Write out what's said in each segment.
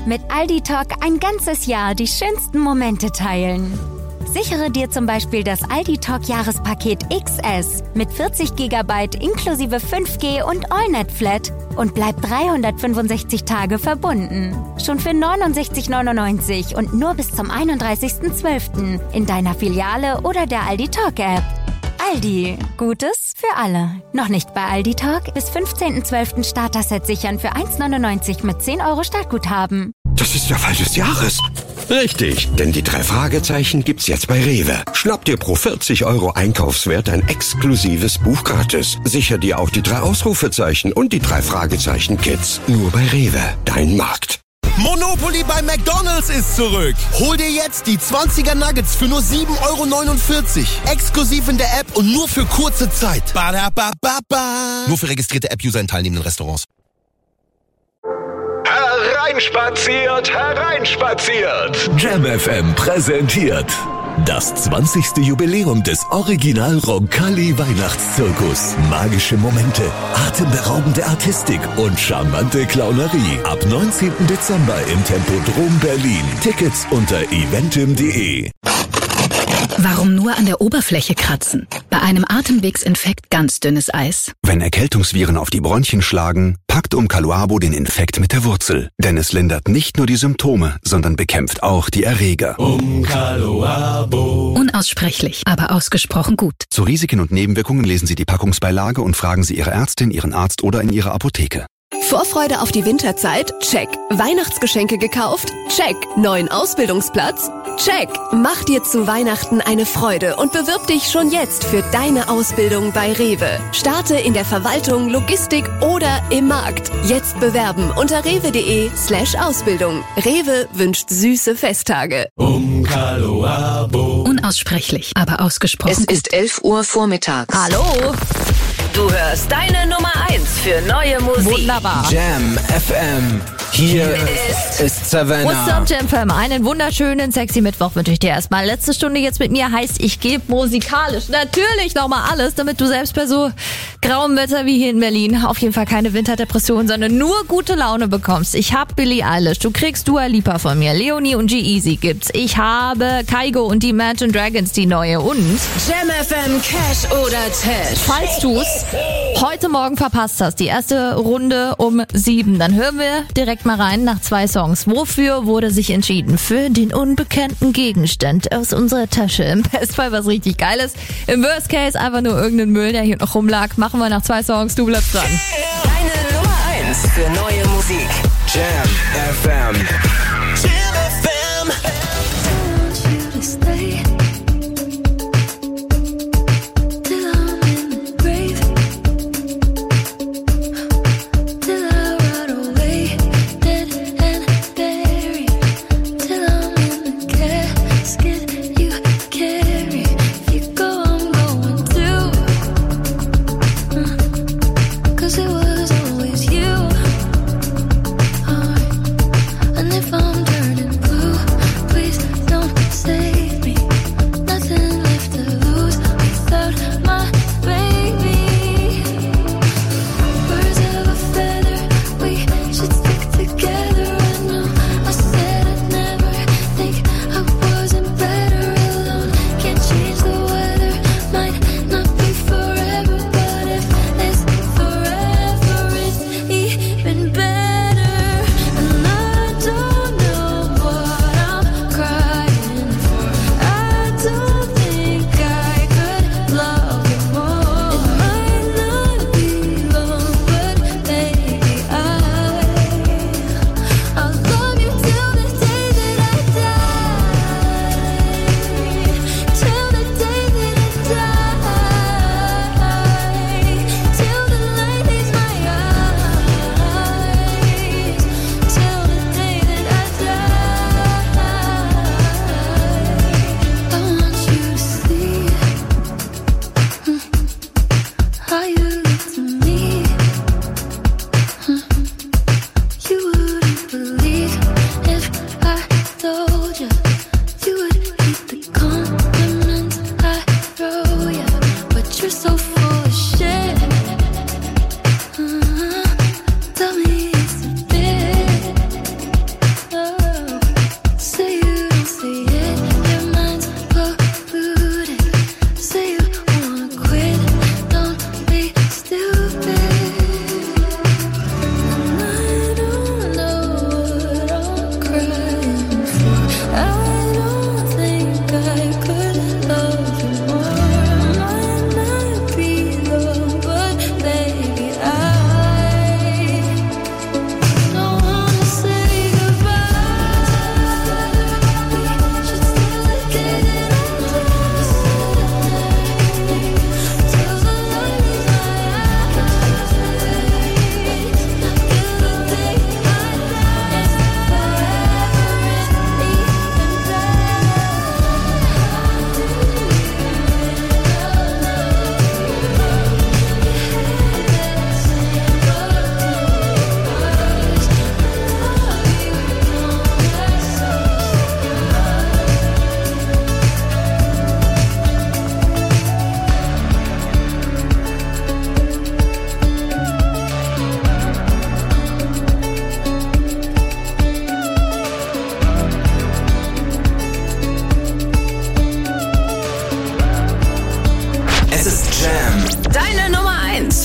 Mit Aldi Talk ein ganzes Jahr die schönsten Momente teilen. Sichere dir zum Beispiel das Aldi Talk Jahrespaket XS mit 40 GB inklusive 5G und AllNet Flat und bleib 365 Tage verbunden. Schon für 69,99 und nur bis zum 31.12. in deiner Filiale oder der Aldi Talk App. Aldi, Gutes für alle. Noch nicht bei Aldi Talk? Bis 15.12. Starter-Set sichern für 1,99 mit 10 € Startguthaben. Das ist der Fall des Jahres. Richtig, denn die 3 Fragezeichen gibt's jetzt bei Rewe. Schnapp dir pro 40 € Einkaufswert ein exklusives Buch gratis. Sicher dir auch die 3 Ausrufezeichen und die 3 Fragezeichen Kids. Nur bei Rewe, dein Markt. Monopoly bei McDonald's ist zurück. Hol dir jetzt die 20er Nuggets für nur 7,49 €. Exklusiv in der App und nur für kurze Zeit. Badabababa. Nur für registrierte App-User in teilnehmenden Restaurants. Hereinspaziert, hereinspaziert. Jam FM präsentiert das 20. Jubiläum des Original Roncalli Weihnachtszirkus. Magische Momente, atemberaubende Artistik und charmante Clownerie. Ab 19. Dezember im Tempodrom Berlin. Tickets unter eventim.de. Warum nur an der Oberfläche kratzen? Bei einem Atemwegsinfekt ganz dünnes Eis. Wenn Erkältungsviren auf die Bronchien schlagen, packt Umcaluabo den Infekt mit der Wurzel. Denn es lindert nicht nur die Symptome, sondern bekämpft auch die Erreger. Umcaluabo. Unaussprechlich, aber ausgesprochen gut. Zu Risiken und Nebenwirkungen lesen Sie die Packungsbeilage und fragen Sie Ihre Ärztin, Ihren Arzt oder in Ihrer Apotheke. Vorfreude auf die Winterzeit? Check. Weihnachtsgeschenke gekauft? Check. Neuen Ausbildungsplatz? Check. Mach dir zu Weihnachten eine Freude und bewirb dich schon jetzt für deine Ausbildung bei Rewe. Starte in der Verwaltung, Logistik oder im Markt. Jetzt bewerben unter rewe.de/Ausbildung. Rewe wünscht süße Festtage. Umcaluabo. Unaussprechlich, aber ausgesprochen Es ist 11 Uhr vormittags. Hallo? Du hörst deine Nummer 1 für neue Musik. Wunderbar. Jam FM. Hier ist Savannah. What's up, Jam FM? Einen wunderschönen, sexy Mittwoch wünsche ich dir erstmal. Letzte Stunde jetzt mit mir heißt, ich gebe musikalisch natürlich nochmal alles, damit du selbst bei so grauem Wetter wie hier in Berlin auf jeden Fall keine Winterdepression, sondern nur gute Laune bekommst. Ich habe Billie Eilish, du kriegst Dua Lipa von mir, Leonie und G-Eazy gibt's. Ich habe Kygo und die Imagine Dragons, die neue, und Jam FM Cash oder Tash. Falls du's heute Morgen verpasst hast, die erste Runde um 7, dann hören wir direkt mal rein nach 2 Songs. Wofür wurde sich entschieden? Für den unbekannten Gegenstand aus unserer Tasche. Im Bestfall was richtig Geiles. Im Worst Case einfach nur irgendein Müll, der hier noch rumlag. Machen wir nach 2 Songs. Du bleibst dran. Deine Nummer 1 für neue Musik. Jam FM. Jam FM. And if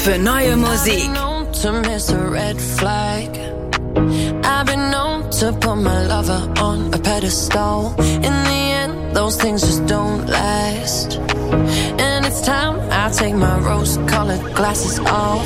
für neue Musik. I've been known to put my lover on a pedestal. In the end, those things just don't last. And it's time I take my rose-colored glasses off.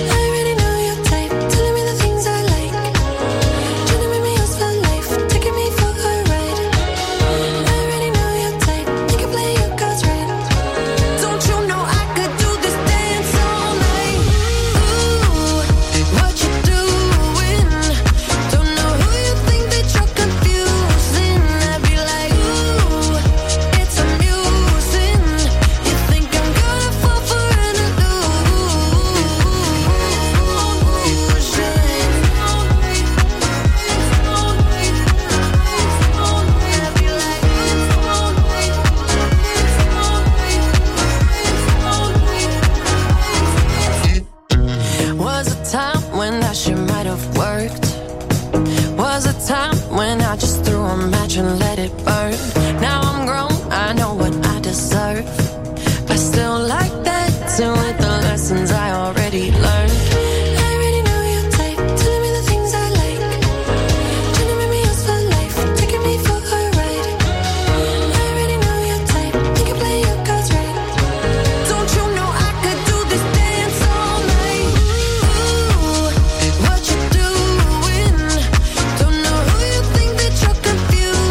And let it burn. Now I'm grown, I know what I deserve. I still like that too, with the lessons I already learned. I already know your type, telling me the things I like. Trying to make me yours for life, taking me for a ride. I already know your type, you can play your cards right. Don't you know I could do this dance all night? Ooh, what you doing? Don't know who you think that you're confused.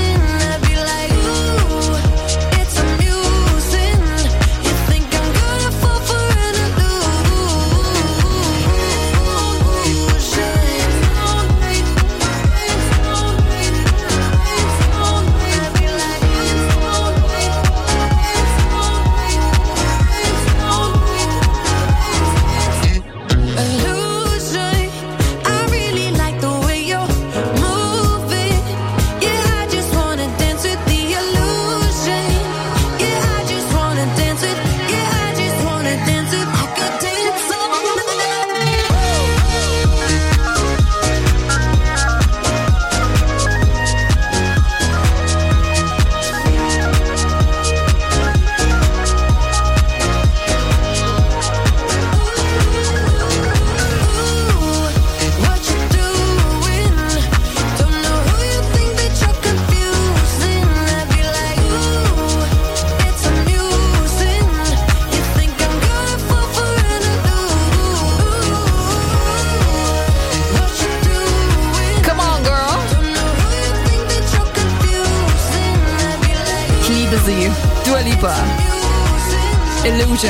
Dua Lipa. Illusion.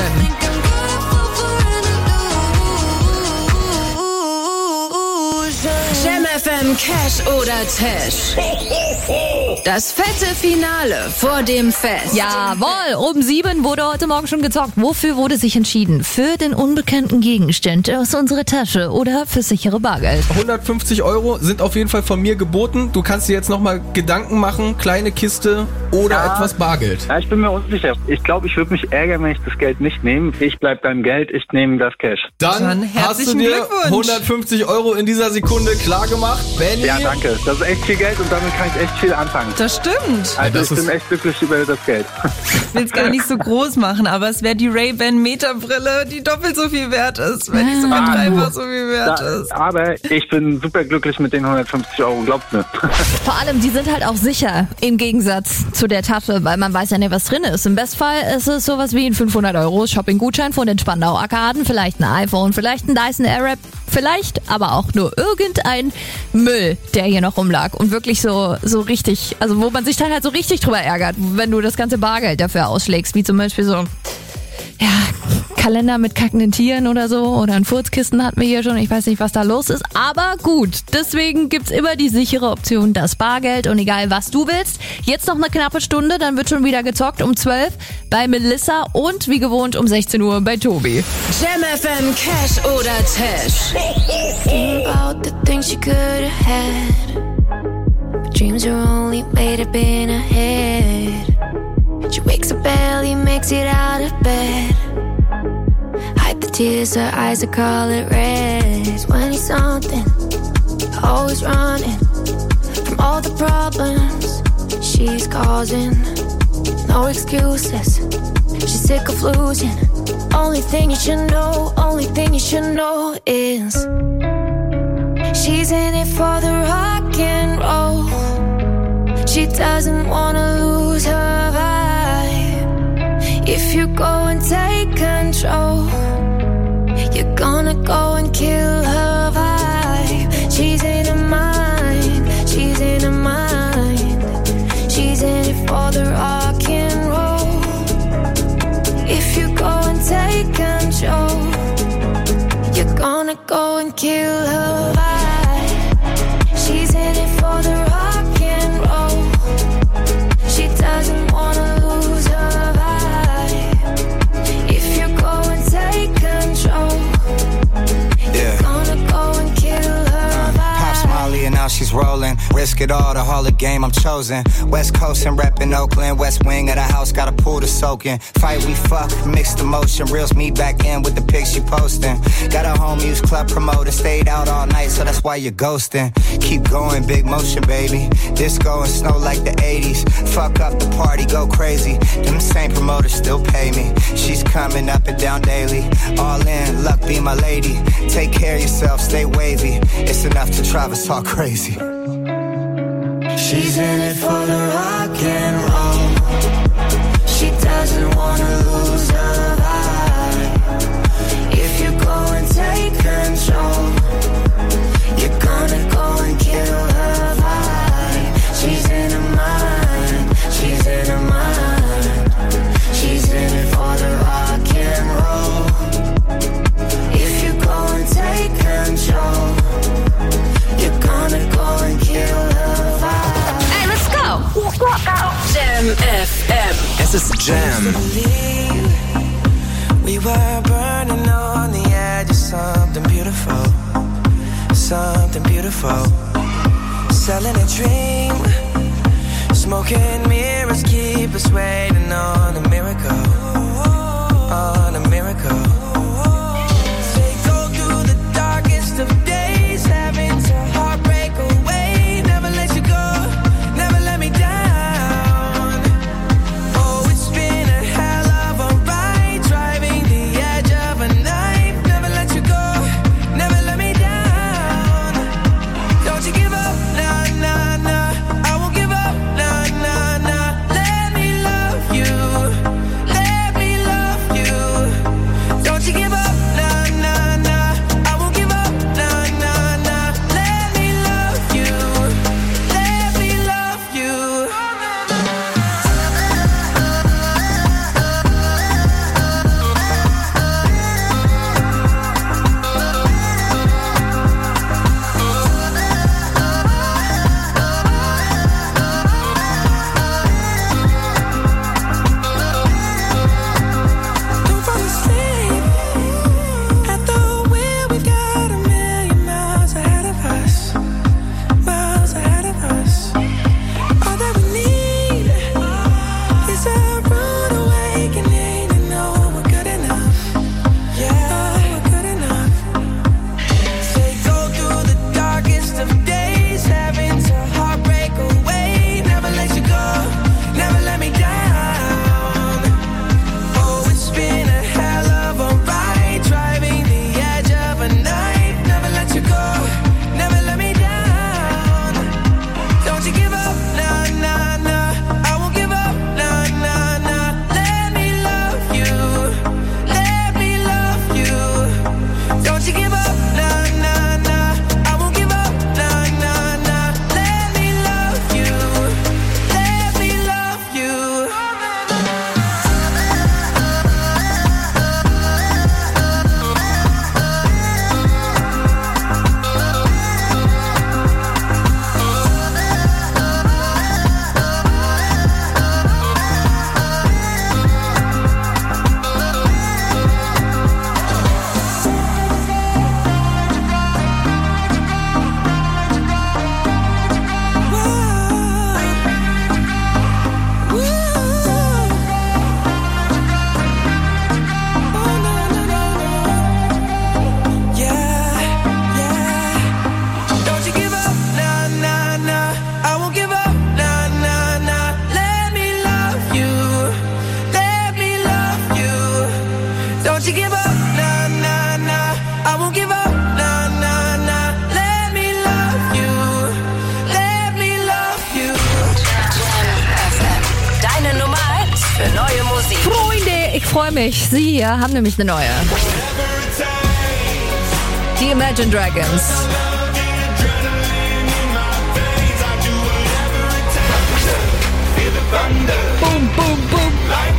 Jam FM Cash oder Tash. Das fette Finale vor dem Fest. Jawohl, um 7 wurde heute Morgen schon gezockt. Wofür wurde sich entschieden? Für den unbekannten Gegenstand aus unserer Tasche oder für sichere Bargeld? 150 € sind auf jeden Fall von mir geboten. Du kannst dir jetzt nochmal Gedanken machen, kleine Kiste oder etwas Bargeld. Ja, ich bin mir unsicher. Ich glaube, ich würde mich ärgern, wenn ich das Geld nicht nehme. Ich bleib beim Geld, ich nehme das Cash. Dann hast du dir 150 € in dieser Sekunde klar gemacht. Benny? Ja, danke. Das ist echt viel Geld und damit kann ich echt viel anfangen. Das stimmt. Also ich bin echt glücklich über das Geld. Ich will es gar nicht so groß machen, aber es wäre die Ray-Ban Meta-Brille, die doppelt so viel wert ist, wenn nicht sogar dreifach so viel wert ist. Aber ich bin super glücklich mit den 150 €, glaubt mir. Vor allem, die sind halt auch sicher, im Gegensatz zu der Tasche, weil man weiß ja nicht, was drin ist. Im Bestfall ist es sowas wie ein 500 € Shopping-Gutschein von den Spandau Arkaden, vielleicht ein iPhone, vielleicht ein Dyson Airwrap, vielleicht aber auch nur irgendein Müll, der hier noch rumlag und wirklich so richtig, also wo man sich dann halt so richtig drüber ärgert, wenn du das ganze Bargeld dafür ausschlägst, wie zum Beispiel so, ja, Kalender mit kackenden Tieren oder so oder ein Furzkissen hatten wir hier schon, ich weiß nicht, was da los ist, aber gut, deswegen gibt's immer die sichere Option, das Bargeld und egal was du willst, jetzt noch eine knappe Stunde, dann wird schon wieder gezockt um 12 bei Melissa und wie gewohnt um 16 Uhr bei Tobi. Jam FM Cash oder Tash. About the things you could have had. Dreams are only made up in a head. She wakes up early, makes it out of bed. Hide the tears, her eyes are color red. 20-something, always running from all the problems she's causing. no excuses. She's sick of losing. Only thing you should know is she's in it for the rock and roll. She doesn't wanna lose her vibe. If you go and take control, you're gonna go and kill her vibe. She's in her mind, she's in her mind. She's in it for the rock and roll. If you go and take control, you're gonna go and kill her vibe. She's in it for the rock and roll. She doesn't wanna lose her vibe. If you go and take control, you're gonna go and kill her vibe. Pops Molly and now she's rolling. Risk it all, the Hall of Game, I'm chosen. West Coast and reppin' Oakland. West wing of the house, got a pool to soak in. Fight, we fuck, mixed emotion. Reels me back in with the pics she posting. Got a home use club promoter. Stayed out all night, so that's why you're ghosting. Keep going, big motion, baby. Disco and snow like the 80s. Fuck up the party, go crazy. Them same promoters still pay me. She's coming up and down daily. All in, luck be my lady. Take care of yourself, stay wavy. It's enough to drive us all crazy. She's in it for the rock and roll. She doesn't wanna lose her vibe. If you go and take control, you're gonna go and kill her vibe. She's in her mind, she's in her mind. She's in it for the rock and roll. If you go and take control, you're gonna go and kill her vibe. Hey, let's go! Jam FM. Es ist Jam. We were burning on the edge of something beautiful. Something beautiful. Selling a dream. Smoking mirrors keep us waiting on a miracle. On a miracle. They go through the darkest of days, having to heartbreak away. Never let you go, never let me down. Oh, it's been a hell of a ride, driving the edge of a knife. Never let you go, never let me down. Don't you give up, nah, nah, nah. I won't give up, nah, nah, nah. Let me love you, let me love you. für neue Musik. Freunde, ich freue mich. Sie hier haben nämlich eine neue. Die Imagine Dragons. Boom, boom, boom.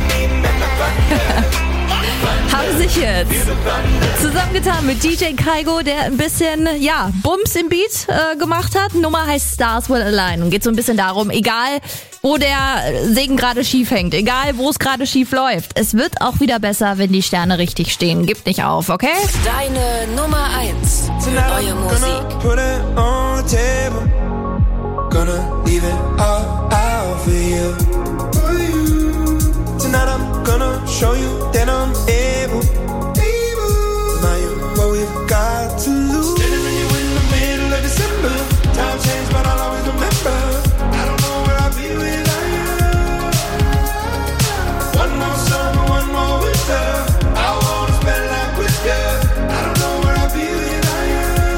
Haben sich jetzt zusammengetan mit DJ Kaigo, der ein bisschen, Bums im Beat gemacht hat. Nummer heißt Stars Will Align und geht so ein bisschen darum, egal wo der Segen gerade schief hängt, egal wo es gerade schief läuft, es wird auch wieder besser, wenn die Sterne richtig stehen. Gib nicht auf, okay? Deine Nummer 1 für neue Musik. Put it on the table. Gonna leave it all out for you. Tonight I'm gonna show you that I'm able. Now you what we've got to lose. Standing with you in the middle of December. Time changed, but I'll always remember. I don't know where I'll be without you. One more summer, one more winter. I wanna spend life with you. I don't know where I'll be without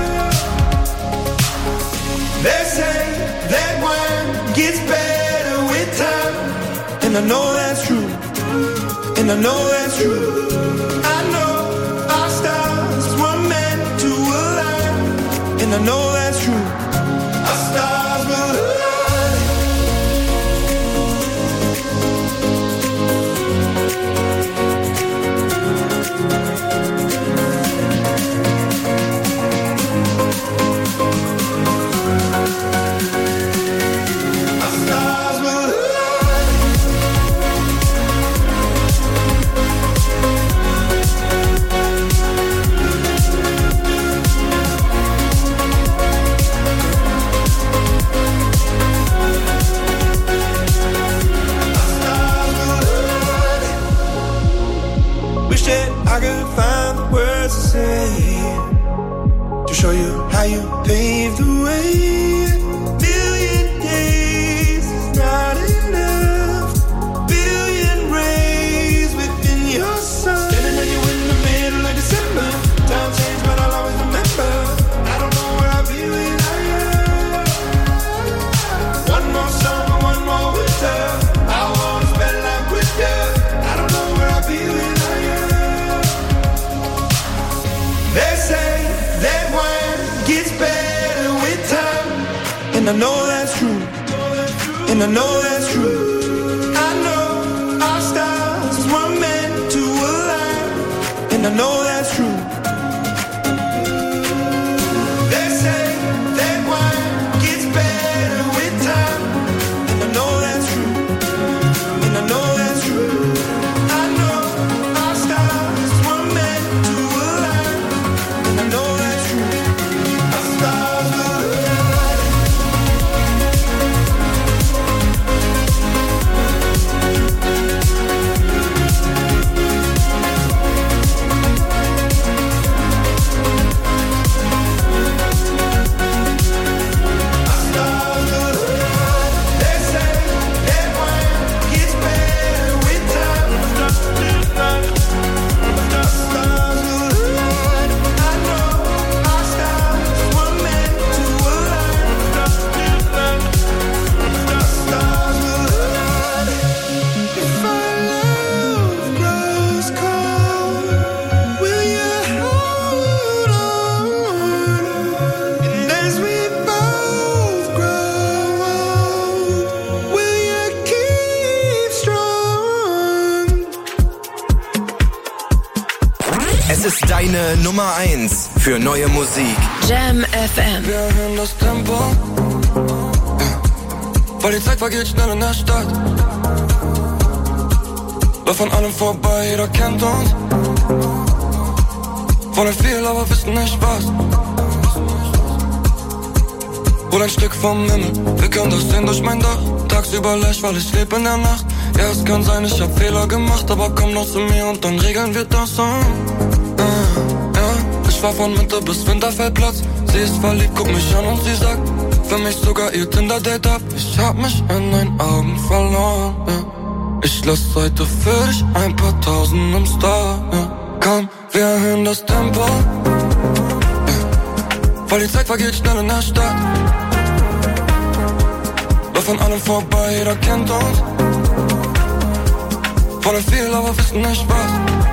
you. They say that wine gets better with time, and I know that's true. And I know that's true. I know our stars were meant to align. And I know that's true. Our stars will align. I could find the words to say to show you how you paved the way. Billion days is not enough. Billion rays within your sun. Standing with you in the middle of December. Time changed, but I'll always remember. I don't know where I'll be without you. One more summer, one more winter. I wanna spend life with you. I don't know where I'll be without you. They say that wine gets better with time, and I know that's true, and I know that's true. I know our stars were meant to align, and I know that's true. They say that wine gets better with time, and I know that's true, and I know that's true. I know our stars were meant to align. I know that's true. Our stars will align. Our stars will align. They say that wine gets better with time. Our stars will align. I know our stars were meant to align. Our stars will align. If our love grows cold, will you hold on? And as we both grow old, will you keep strong? Es ist deine Nummer 1 für neue Musik. Jam FM. Wir erhöhen das Tempo, weil die Zeit vergeht schnell in der Stadt. Läuft an allem vorbei, jeder kennt uns. Wollen viel, aber wissen nicht was. Hol ein Stück vom Himmel, wir können das sehen durch mein Dach. Tagsüber leicht, weil ich lebe in der Nacht. Ja, es kann sein, ich hab Fehler gemacht, aber komm noch zu mir und dann regeln wir das so. Ich fahr von Mitte bis Winterfeldplatz. Sie ist verliebt, guck mich an und sie sagt, für mich sogar ihr Tinder-Date ab. Ich hab mich in deinen Augen verloren, ja. Ich lass heute für dich ein paar Tausend im Star, ja. Komm, wir erhöhen das Tempo, ja. Weil die Zeit vergeht schnell in der Stadt. Läuft an allem vorbei, jeder kennt uns. Wollen viel, aber wissen nicht was.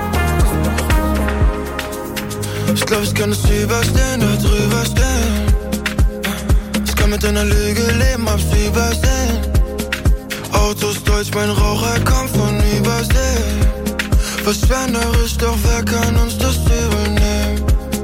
Ich glaub, ich kann es überstehen, da drüber stehen. Ich kann mit einer Lüge leben, hab's übersehen. Autos deutsch, mein Raucher kommt von Übersee. Verschwenderisch, doch wer kann uns das übel nehmen?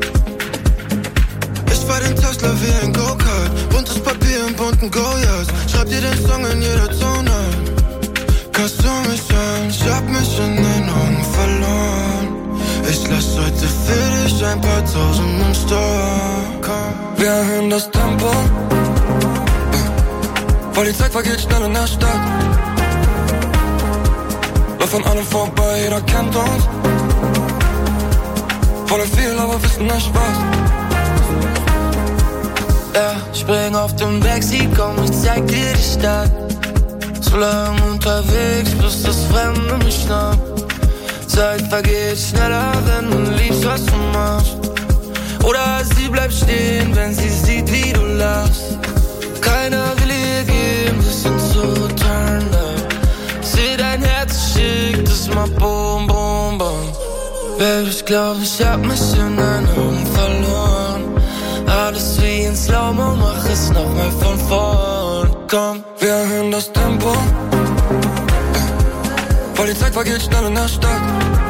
Ich fahr den Tesla wie ein Go-Kart. Buntes Papier und bunten Goyas. Schreib dir den Song in jeder Zone. Kannst du mich hören? Ich hab mich in den Augen verloren. Ich lass heute für dich ein paar Tausend im Store. Wir erhöhen das Tempo, weil die Zeit vergeht schnell in der Stadt. Lauf an allem vorbei, jeder kennt uns. Wollen viel, aber wissen nicht was. Ja, spring auf dem Backseat, komm, ich zeig dir die Stadt. So lang unterwegs, bis das Fremde mich schnappt. Zeit vergeht schneller, wenn du liebst, was du machst. Oder sie bleibt stehen, wenn sie sieht, wie du lachst. Keiner will ihr geben, wir sind so turned up. Seh dein Herz, schick das mal boom, boom, boom. Baby, ich glaub, ich hab mich in deinen Augen verloren. Alles wie in Slow-Mo, mach es nochmal von vorn. Komm, wir erhöhen das Tempo, weil die Zeit vergeht schnell in der Stadt.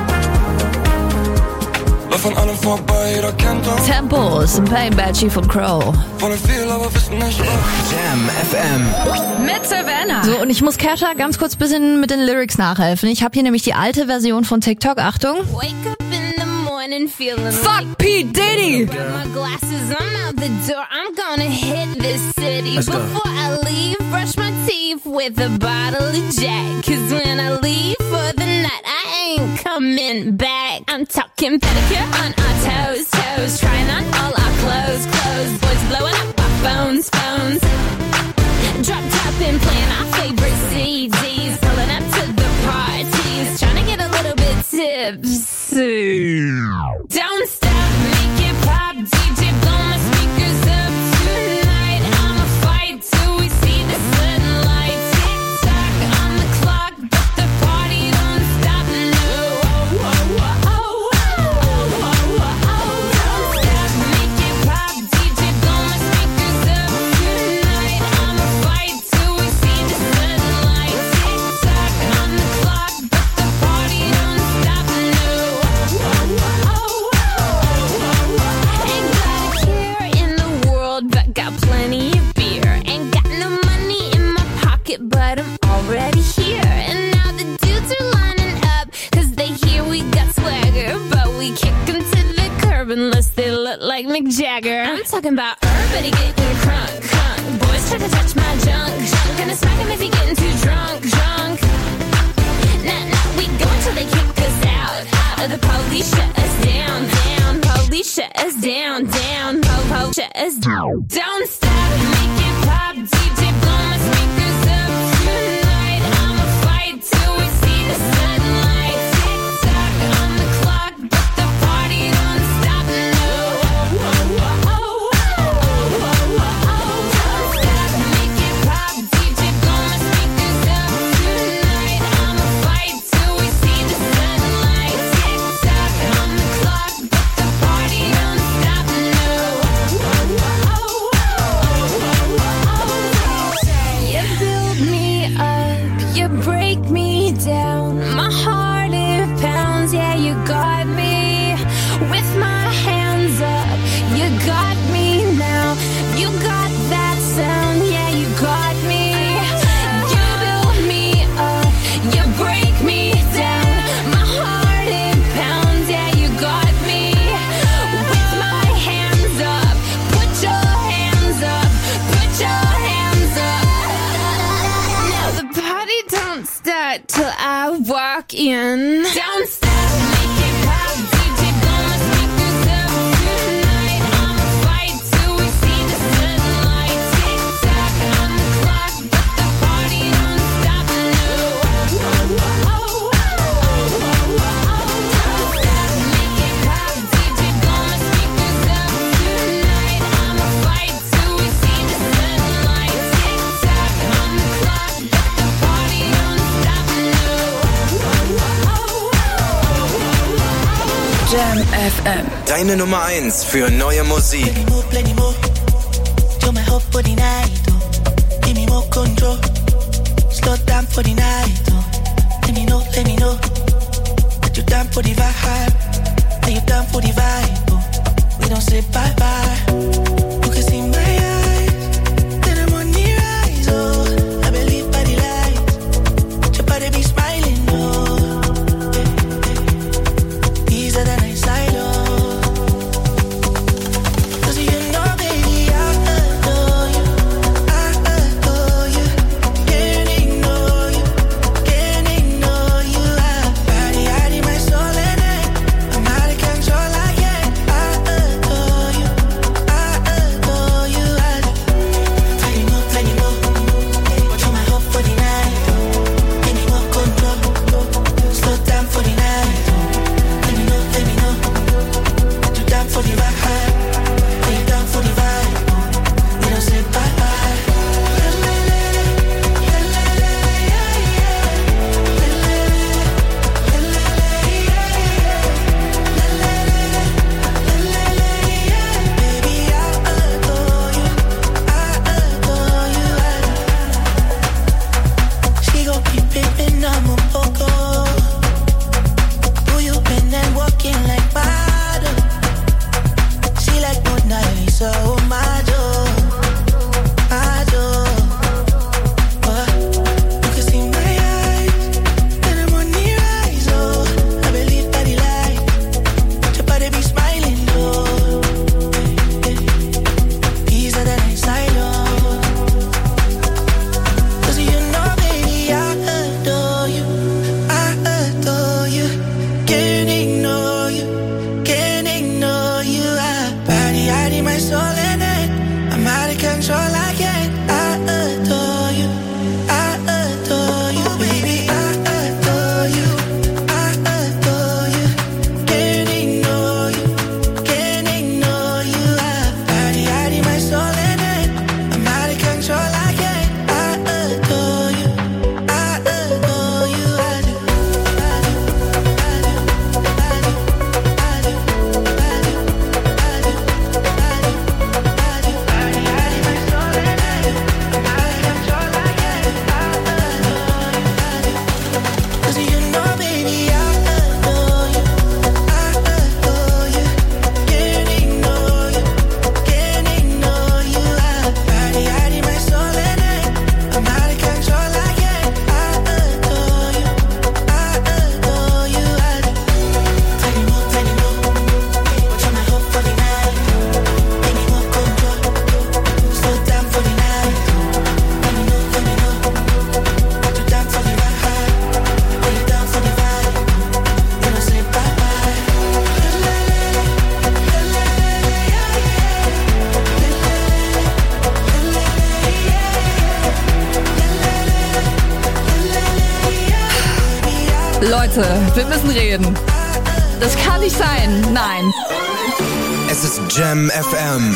Lauf an allem vorbei, jeder kennt uns. Tempos, Pain Badgie von Crow. Wollen viel, aber wissen nicht was. Jam FM. Mit Savannah. So, und ich muss Kesha ganz kurz ein bisschen mit den Lyrics nachhelfen. Ich habe hier nämlich die alte Version von TikTok. Achtung. Wake up in the morning feeling Fuck like P. Diddy. Got my glasses, I'm out the door. I'm gonna hit this city. Let's go. Before I leave, brush my teeth with a bottle of Jack. Cause when I leave for the night, I ain't coming back. I'm talking pedicure on our toes, toes. Trying on all our clothes, clothes. Boys blowing up our phones, phones. Drop top and playing our favorite CDs. Pulling up to the parties. Trying to get a little bit tipsy. Don't stop, make it pop. DJ blow my speakers up tonight. I'ma fight till we see the sunlight. Tick tock on the clock, but the party don't stop. No. Don't stop, make it pop. DJ blow my speakers up tonight. I'ma fight till we see the sunlight. Tick tock on the clock, but the party don't stop. No. Ain't got a care in the world, but got plenty of beer. Ain't got no money in my pocket, but I'm already here. And now the dudes are lining up, cause they hear we got swagger. But we kick them to the curb unless they look like Mick Jagger. I'm talking about everybody getting crunk, crunk. Boys try to touch my junk, junk. Gonna smack him if he getting too drunk, drunk. Nah, we go until they kick us out. Out of the police, shut us down, down. Police, shut us down, down. Po, shut us down. Don't stop, make it pop. DJ, blow my speakers up tonight. I'ma fight till we see the sunlight. Tick tock on the clock, but the party don't stop. No. Don't stop, make it pop. DJ, blow my speakers up tonight. I'ma fight till we see the sunlight. Tick tock on the clock, but the party don't stop. No. You build me up, you break me down. My heart it pounds, yeah, you got me. With my hands up, you got me now. You got that sound, yeah, you got me. You build me up, you break me down. My heart it pounds, yeah, you got me. With my hands up, put your hands up, put your hands up. Now the party don't start till I walk in. Don't stop, make it pop. DJ, blow my speakers up tonight. I'ma fight till we see the sunlight. Tick tock on the clock, but the party don't stop. No. Don't stop, make it pop. DJ, blow my speakers up tonight. I'ma fight till we see the sunlight. Tick tock on the clock, but the party don't stop. No. FM. Deine Nummer 1 für neue Musik. You're my hope for the night, oh. Give me more control. Slow down for the night, oh. Let me know that you're down for the vibe. That you're down for the vibe, oh. We don't say bye-bye. You can see my eyes, that I'm on the rise, oh. I believe by the light, your body be smiling, oh. These are the nights I love. Leute, wir müssen reden. Das kann nicht sein. Nein. Es ist Jam FM.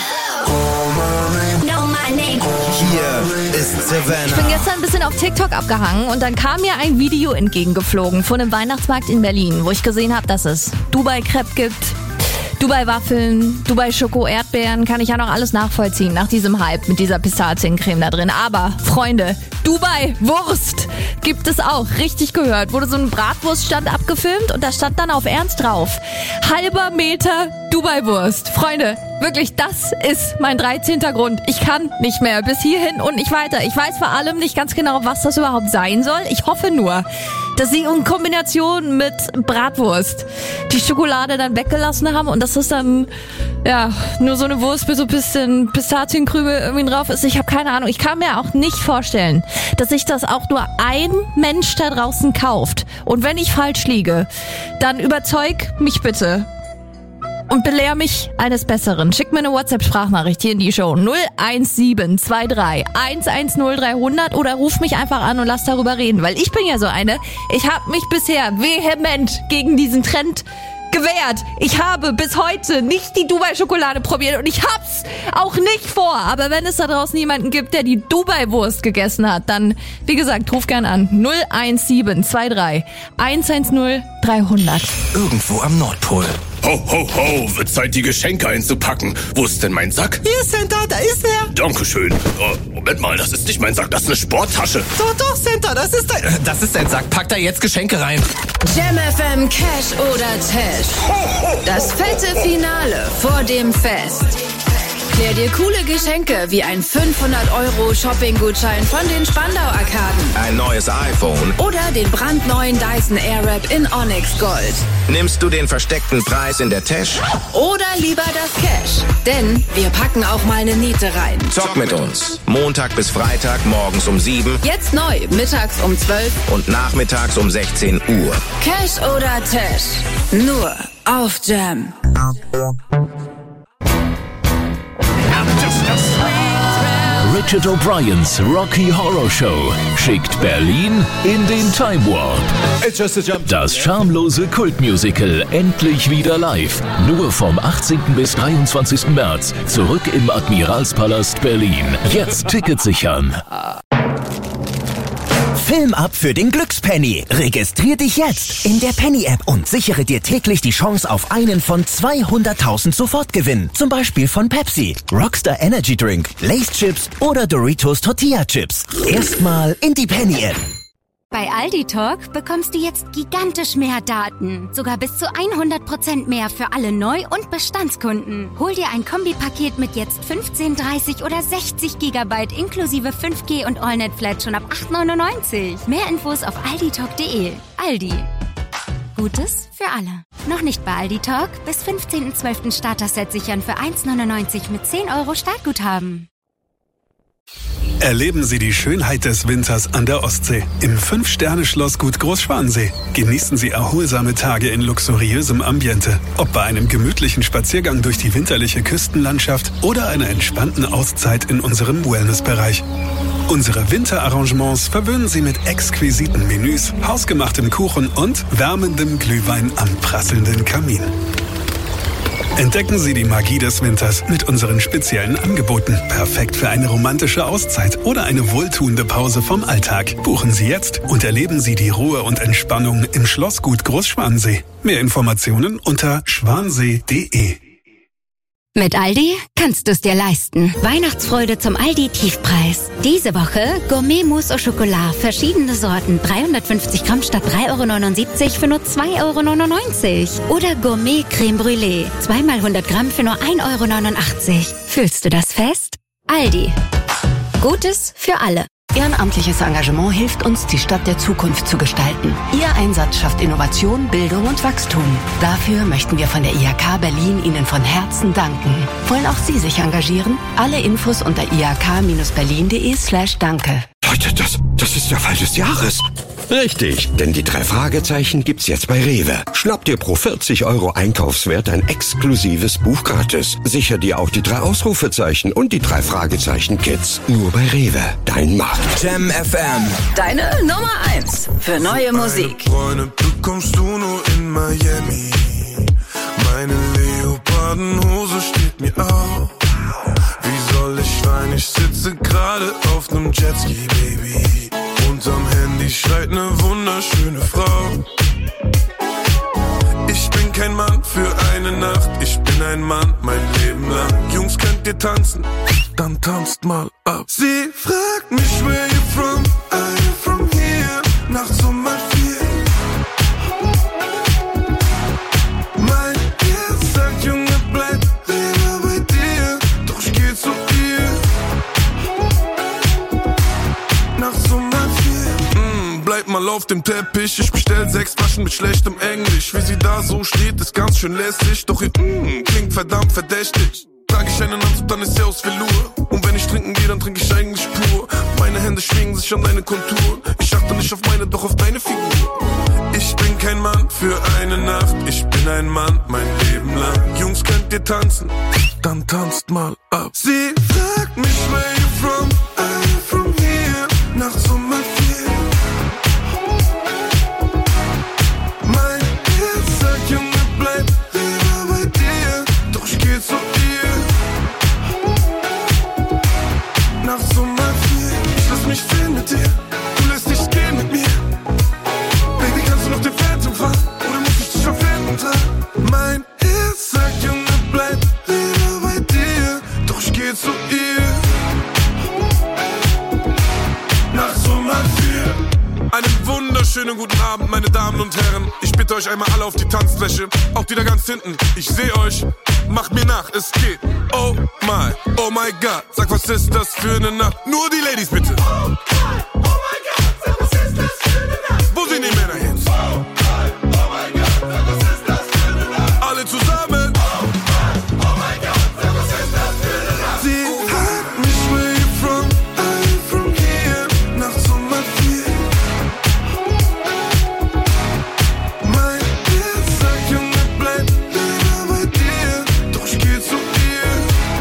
Hier ist Savannah. Ich bin gestern ein bisschen auf TikTok abgehangen und dann kam mir ein Video entgegengeflogen von einem Weihnachtsmarkt in Berlin, wo ich gesehen habe, dass es Dubai-Crepe gibt, Dubai-Waffeln, Dubai-Schoko-Erdbeeren, kann ich ja noch alles nachvollziehen nach diesem Hype mit dieser Pistaziencreme da drin. Aber, Freunde, Dubai-Wurst gibt es auch. Richtig gehört. Wurde so ein Bratwurststand abgefilmt und da stand dann auf Ernst drauf: halber Meter Dubai-Wurst. Freunde, wirklich, das ist mein 13. Grund. Ich kann nicht mehr. Bis hierhin und nicht weiter. Ich weiß vor allem nicht ganz genau, was das überhaupt sein soll. Ich hoffe nur, dass sie in Kombination mit Bratwurst die Schokolade dann weggelassen haben und dass das dann ja nur so eine Wurst mit so ein bisschen Pistazienkrümel irgendwie drauf ist. Ich habe keine Ahnung. Ich kann mir auch nicht vorstellen, dass sich das auch nur ein Mensch da draußen kauft. Und wenn ich falsch liege, dann überzeug mich bitte und belehr mich eines Besseren. Schick mir eine WhatsApp-Sprachnachricht hier in die Show 01723 110 300 oder ruf mich einfach an und lass darüber reden, weil ich bin ja so eine. Ich habe mich bisher vehement gegen diesen Trend gewehrt. Ich habe bis heute nicht die Dubai-Schokolade probiert und ich hab's auch nicht vor. Aber wenn es da draußen jemanden gibt, der die Dubai-Wurst gegessen hat, dann, wie gesagt, ruf gern an 01723 110 300. Irgendwo am Nordpol. Ho, ho, ho, wird Zeit, die Geschenke einzupacken. Wo ist denn mein Sack? Hier, Santa, da ist er. Dankeschön. Moment mal, das ist nicht mein Sack, das ist eine Sporttasche. Doch, Santa, das ist dein Sack. Pack da jetzt Geschenke rein. Jam FM Cash oder Tash. Das fette Finale vor dem Fest. Klär dir coole Geschenke wie ein 500-Euro-Shopping-Gutschein von den Spandau-Arkaden. Ein neues iPhone. Oder den brandneuen Dyson Airwrap in Onyx Gold. Nimmst du den versteckten Preis in der Tash? Oder lieber das Cash. Denn wir packen auch mal eine Niete rein. Zock mit uns. Montag bis Freitag morgens um 7. Jetzt neu, mittags um 12. Und nachmittags um 16 Uhr. Cash oder Tash. Nur auf Jam. Richard O'Briens Rocky Horror Show schickt Berlin in den Time Warp. Das schamlose Kultmusical endlich wieder live. Nur vom 18. bis 23. März. Zurück im Admiralspalast Berlin. Jetzt Tickets sichern. Film ab für den Glückspenny. Registrier dich jetzt in der Penny-App und sichere dir täglich die Chance auf einen von 200.000 Sofortgewinn. Zum Beispiel von Pepsi, Rockstar Energy Drink, Lay's Chips oder Doritos Tortilla Chips. Erstmal in die Penny-App. Bei Aldi Talk bekommst du jetzt gigantisch mehr Daten. Sogar bis zu 100% mehr für alle Neu- und Bestandskunden. Hol dir ein Kombipaket mit jetzt 15, 30 oder 60 GB inklusive 5G und AllNet-Flat schon ab 8,99. Mehr Infos auf alditalk.de. Aldi. Gutes für alle. Noch nicht bei Aldi Talk? Bis 15.12. Starter-Set sichern für 1,99 mit 10 € Startguthaben. Erleben Sie die Schönheit des Winters an der Ostsee im 5-Sterne-Schloss Gut Großschwansee. Genießen Sie erholsame Tage in luxuriösem Ambiente. Ob bei einem gemütlichen Spaziergang durch die winterliche Küstenlandschaft oder einer entspannten Auszeit in unserem Wellnessbereich. Unsere Winterarrangements verwöhnen Sie mit exquisiten Menüs, hausgemachtem Kuchen und wärmendem Glühwein am prasselnden Kamin. Entdecken Sie die Magie des Winters mit unseren speziellen Angeboten. Perfekt für eine romantische Auszeit oder eine wohltuende Pause vom Alltag. Buchen Sie jetzt und erleben Sie die Ruhe und Entspannung im Schlossgut Großschwansee. Mehr Informationen unter schwansee.de. Mit Aldi kannst du es dir leisten. Weihnachtsfreude zum Aldi-Tiefpreis. Diese Woche Gourmet Mousse au Chocolat. Verschiedene Sorten. 350 Gramm statt 3,79 € für nur 2,99 €. Oder Gourmet Creme Brûlée. 2 mal 100 Gramm für nur 1,89 €. Fühlst du das fest? Aldi. Gutes für alle. Ehrenamtliches Engagement hilft uns, die Stadt der Zukunft zu gestalten. Ihr Einsatz schafft Innovation, Bildung und Wachstum. Dafür möchten wir von der IHK Berlin Ihnen von Herzen danken. Wollen auch Sie sich engagieren? Alle Infos unter ihk-berlin.de/danke. Leute, das ist der Fall des Jahres. Richtig, denn die 3 Fragezeichen gibt's jetzt bei Rewe. Schnapp dir pro 40 € Einkaufswert ein exklusives Buch gratis. Sicher dir auch die 3 Ausrufezeichen und die 3 Fragezeichen-Kits. Nur bei Rewe, dein Markt. Jam FM. Deine Nummer 1 für neue Musik. Freunde bekommst du nur in Miami. Meine Leopardenhose steht mir auf. Wie soll ich weinen? Ich sitze gerade auf nem Jetski, Baby. Unterm Handy schreit ne wunderschöne Frau. Ich bin kein Mann für eine Nacht. Ich bin ein Mann mein Leben lang. Jungs, könnt ihr tanzen? Dann tanzt mal ab. Sie fragt mich, where you from? Are you from here? Nachts um 4. Mein Herz sagt, Junge, bleib lieber bei dir. Doch ich geh zu ihr. Nachts um 4. Bleib mal auf dem Teppich. Ich bestell 6 Flaschen mit schlechtem Englisch. Wie sie da so steht, ist ganz schön lästig. Doch ihr klingt verdammt verdächtig. Trag ich einen Anzug, dann ist sie aus Velour. Und wenn ich trinken gehe, dann trinke ich eigentlich pur. Meine Hände schwingen sich an deine Konturen. Ich achte nicht auf meine, doch auf deine Figur. Ich bin kein Mann für eine Nacht. Ich bin ein Mann mein Leben lang. Jungs, könnt ihr tanzen? Dann tanzt mal ab. Sie fragt mich, where you from? Are you from here? Nachts um 4. Mein Herz sagt, Junge, bleib lieber bei dir. Doch ich geh zu ihr. Nachts um 4. Ich lass mich filmen mit dir. Du lässt dich gehen mit mir. Baby, kannst du noch den Phantom fahren? Oder muss ich dich auf Phantom tragen? Mein Herz Einen wunderschönen guten Abend, meine Damen und Herren. Ich bitte euch einmal alle auf die Tanzfläche, auch die da ganz hinten. Ich sehe euch, macht mir nach, es geht. Oh my God, sag, was ist das für eine Nacht? Nur die Ladies bitte. Oh my God, sag, was ist das für eine Nacht? Wo sind die Männer jetzt? Oh my God, sag, was ist das für eine Nacht? Alle zusammen. Oh my God, sag, was ist das für eine Nacht? Sie hat mich where you from, I'm from here. Nachts um 4. Mein Herz sagt, Junge, bleib länger bei dir. Doch ich geh zu ihr.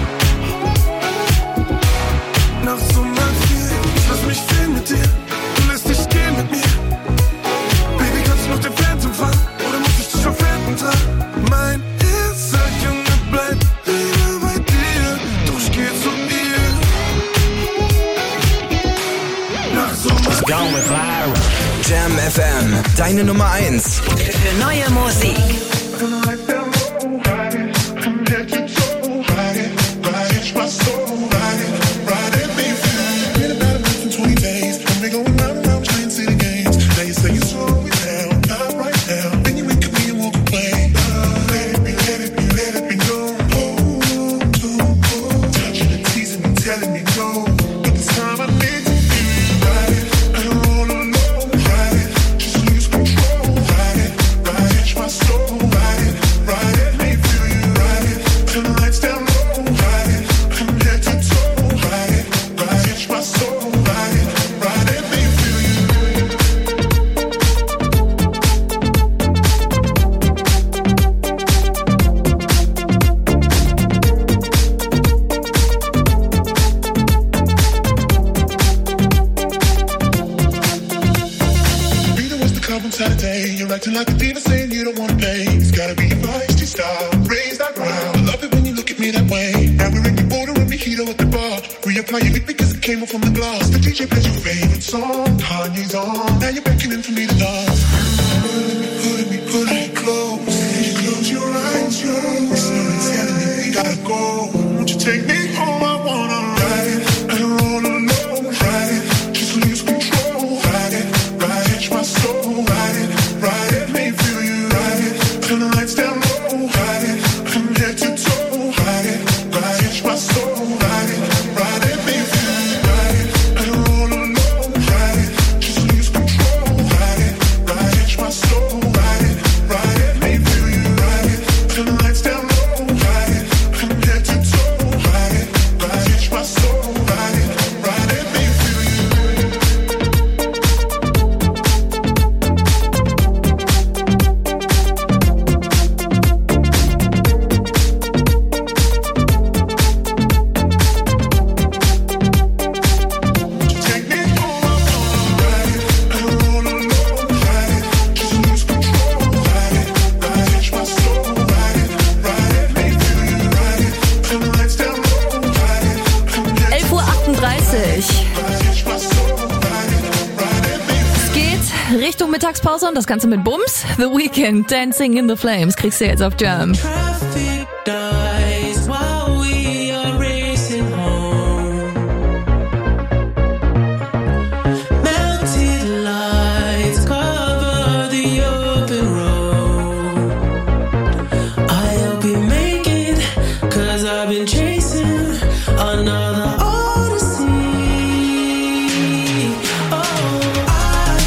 Nachts um 4. Ich lass mich sehen mit dir. Du lässt dich gehen mit mir. Baby, kannst du noch den Phantom fahren? Oder muss ich dich auf Phantom tragen? Mein Herz sagt, Junge, bleib länger bei dir. Doch ich geh zu ihr. Nachts um 4. Jam FM, deine Nummer 1. Für neue Musik. Acting like a diva saying you don't wanna pay. It's gotta be your feisty style. Raise that ground. I love it when you look at me that way. Now we're in the border and mojito at the bar. Reapply your lip because it came off from the glass. The DJ plays your favorite song. Kanye's on. Now you're beckoning for me to dance. Pulling me close. Close your eyes, yo. It's telling me we gotta go. Won't you take me home? I wanna ride and roll alone. Ride it, just lose control. Ride it, catch my soul. Ride it. Ride it, make me feel you. Ride it, turn the lights down low. Ride it, from head to toe. Ride it, catch my soul. Ride it, make me feel you. Ride it, and roll alone. Ride it, just lose control. Ride it, catch my soul. Ride it, make me feel you. Ride it, turn the lights down low. Ride it, from head to toe. Ride it, catch my soul. Ride it, make me feel you. 11:38 Uhr. Es geht Richtung Mittagspause und das Ganze mit Bums. The Weeknd, Dancing in the Flames, kriegst du jetzt auf Jam.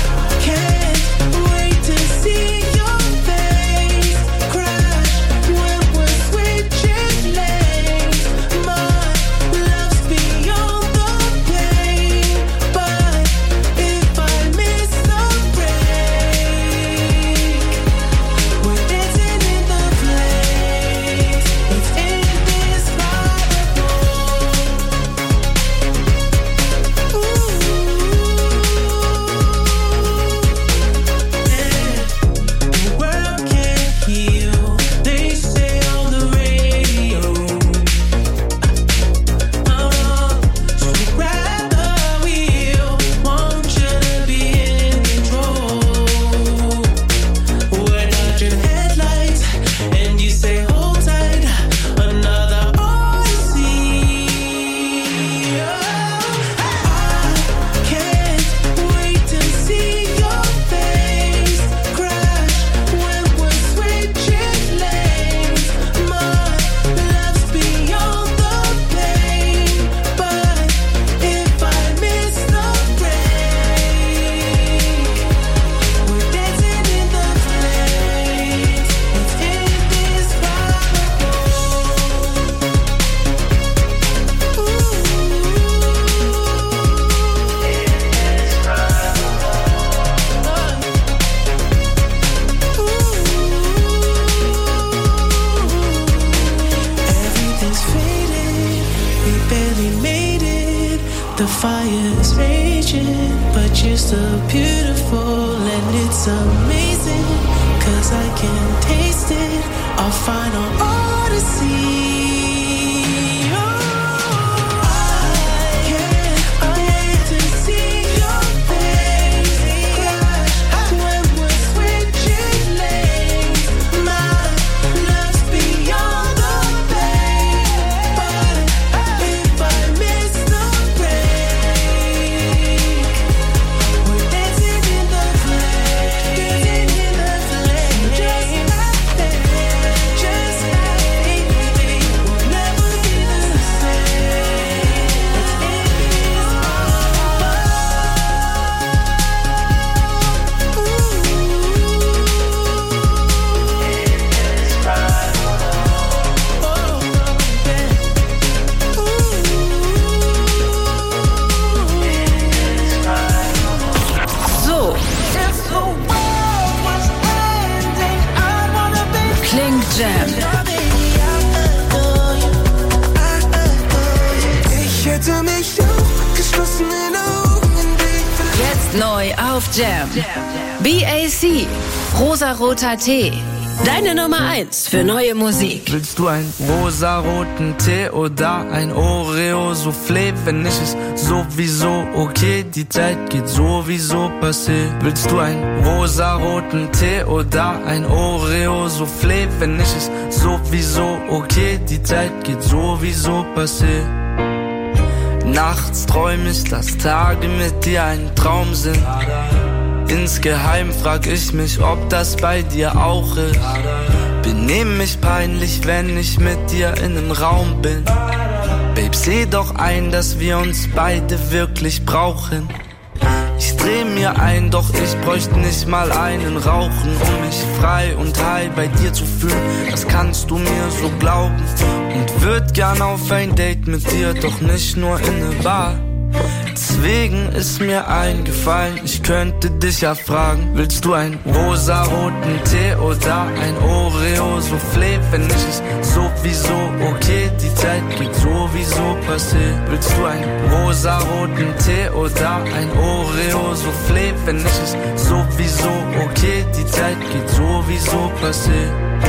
When so beautiful and it's amazing, 'cause I can taste it, our final odyssey. Jetzt neu auf Jam. BAC, rosaroter Tee. Deine Nummer 1 für neue Musik. Willst du einen rosaroten Tee oder ein Oreo-Soufflé? Wenn nicht, ist sowieso okay, die Zeit geht sowieso passé. Willst du einen rosaroten Tee oder ein Oreo-Soufflé? Wenn nicht, ist sowieso okay, die Zeit geht sowieso passé. Nachts träum ich, dass Tage mit dir ein Traum sind. Insgeheim frag ich mich, ob das bei dir auch ist. Benehm mich peinlich, wenn ich mit dir in einem Raum bin. Babe, seh doch ein, dass wir uns beide wirklich brauchen. Ich dreh mir ein, doch ich bräuchte nicht mal einen rauchen, um mich frei und heil bei dir zu fühlen. Das kannst du mir so glauben. Und würd gern auf ein Date mit dir, doch nicht nur in ne Bar. Deswegen ist mir eingefallen, ich könnte dich ja fragen: Willst du einen rosaroten Tee oder ein Oreo-Soufflé? Wenn nicht, ist sowieso okay, die Zeit geht sowieso passé. Willst du einen rosaroten Tee oder ein Oreo-Soufflé? Wenn nicht, ist sowieso okay, die Zeit geht sowieso passé.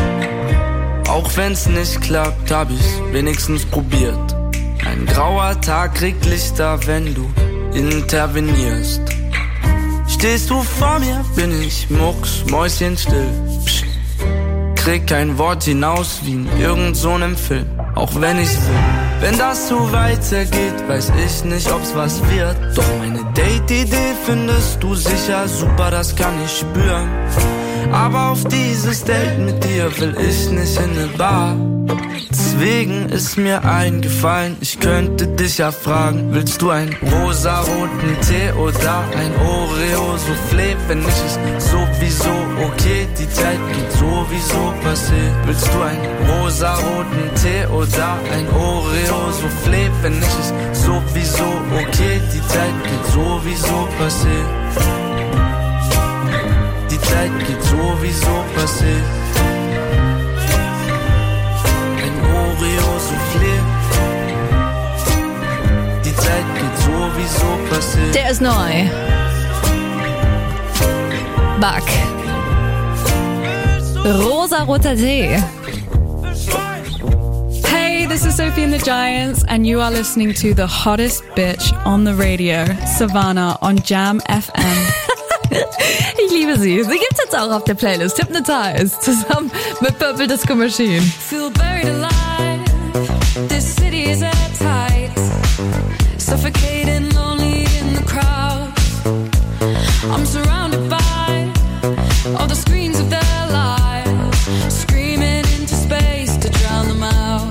Auch wenn's nicht klappt, hab ich's wenigstens probiert. Ein grauer Tag kriegt Lichter, wenn du intervenierst. Stehst du vor mir, bin ich mucksmäuschenstill. Psst. Krieg kein Wort hinaus wie in irgend so nem Film, auch wenn ich's will. Wenn das so weitergeht, weiß ich nicht, ob's was wird. Doch meine Date-Idee findest du sicher super, das kann ich spüren. Aber auf dieses Date mit dir will ich nicht in ne Bar. Deswegen ist mir eingefallen, ich könnte dich ja fragen: Willst du einen rosaroten Tee oder ein Oreo-Soufflé? Wenn nicht, ist sowieso okay, die Zeit geht sowieso passé. Willst du einen rosaroten Tee oder ein Oreo-Soufflé? Wenn nicht, ist sowieso okay, die Zeit geht sowieso passé. Die Zeit geht sowieso passé. Ein Oreo-Soufflé. Die Zeit geht sowieso passé. Der ist neu. Buck. Rosa-roter Tee. Hey, this is Sophie and the Giants, and you are listening to the hottest bitch on the radio, Savannah on Jam FM. Ich liebe sie. Sie gibt's jetzt auch auf der Playlist Hypnotize zusammen mit Purple Disco Machine. Feel buried alive. This city is at tight. Suffocating, lonely in the crowd. I'm surrounded by all the screens of their lives, screaming into space to drown them out.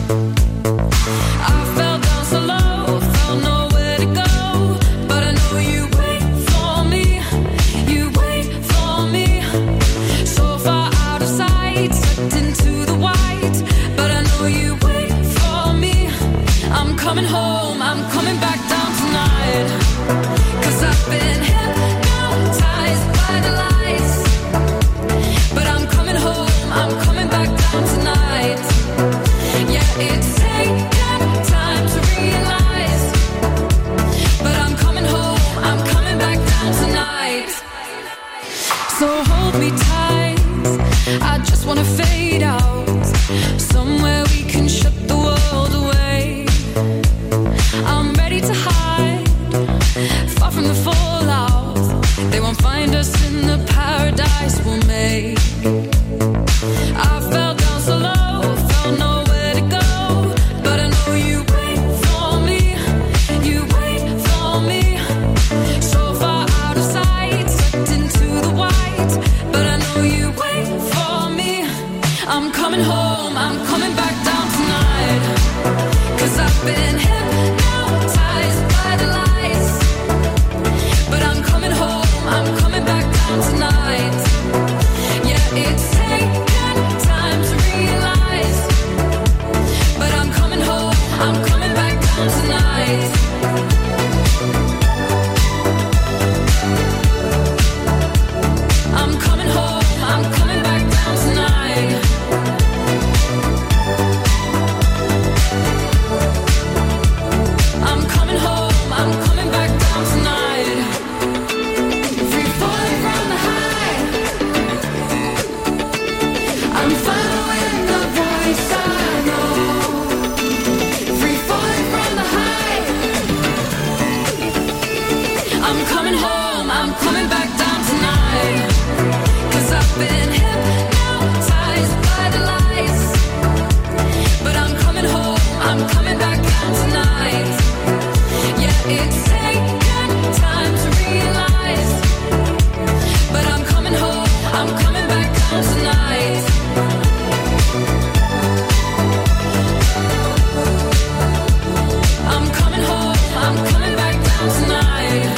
I fell down so low, found nowhere to go, but I know you wait for me. You wait for me. So far out of sight, sucked into the white, but I know you wait for me. I'm coming home, I'm coming back down tonight, 'cause I've been hypnotized by the lights, but I'm coming home, I'm hold me tight. I just wanna fade out, somewhere we can shut the world away. I'm ready to hide, far from the fallout. They won't find us in the paradise we'll make. I fell down so low, felt nowhere to go, but I know you wait for me, you wait for me. So far out of sight, sucked into the white, but I know you wait for me. I'm coming home, I'm coming back down tonight, 'cause I've been hypnotized by the lights. But I'm coming home, I'm coming back down tonight. Yeah, it's taken time to realize, but I'm coming home, I'm coming back down tonight. I'm coming home, I'm coming back down tonight. I'm coming home, I'm coming back down tonight. Free falling from the high, I'm following the voice I know. Free falling from the high, I'm coming home, I'm coming back down tonight. 'Cause I've been hypnotized by the lights, but I'm coming home, I'm coming back down tonight. Yeah, it's taken time to realize, but I'm coming home, I'm coming back down tonight. I'm coming home, I'm coming back down tonight.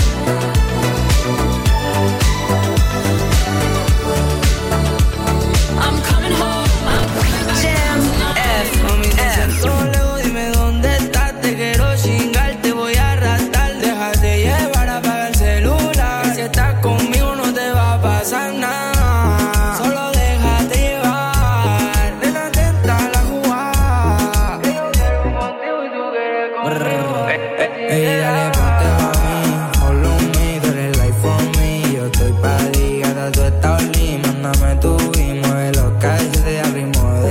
I'm coming home, I'm coming back down tonight. Mami, te siento lejos, dime dónde estás. Te quiero chingar, te voy a arrastrar. Déjate llevar, apaga el celular. Si estás conmigo no te va a pasar nada. Solo déjate llevar. Nena, atenta a la jugada. Yo quiero contigo y tú quieres conmigo. Ey, dale, ponte pa' mí. Follow me, tú eres life for me. Yo estoy pa' ti, gata, tú estás lindo. Mándame tu y mueve los calles de al ritmo de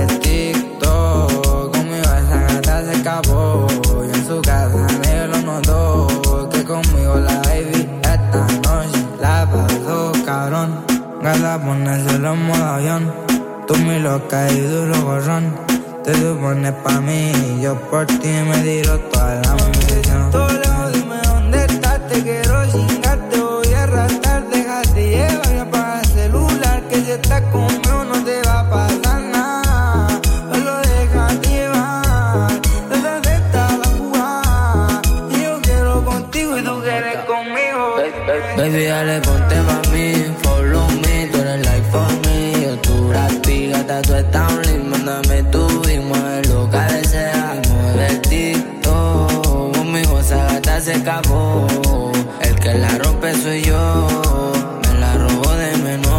TikTok. Conmigo esa gata se escapó. Y en su casa negro lo notó. Que conmigo la baby esta noche la pasó cabrón. Gata, ponérselo en modo avión. Tú mi loca y duro gorrón. Te supones pa' mí y yo por ti me tiro toda la munición. Todo lejos, dime dónde estás. Te quiero chingar, te voy a arrastrar. Déjate llevar y apaga el celular. Que si estás conmigo no te va a pasar nada. Solo déjate llevar. Desde esta la jugada. Y yo quiero contigo y tú quieres conmigo. Baby, dale, ponte pa' mí. Follow me, tú eres like for me. Yo tu rapi, gata, tú estás lindo. Mándame tu y mueve lo que deseas. Mueve el TikTok. Conmigo esa gata se escapó. El que la rompe soy yo. Me la robó de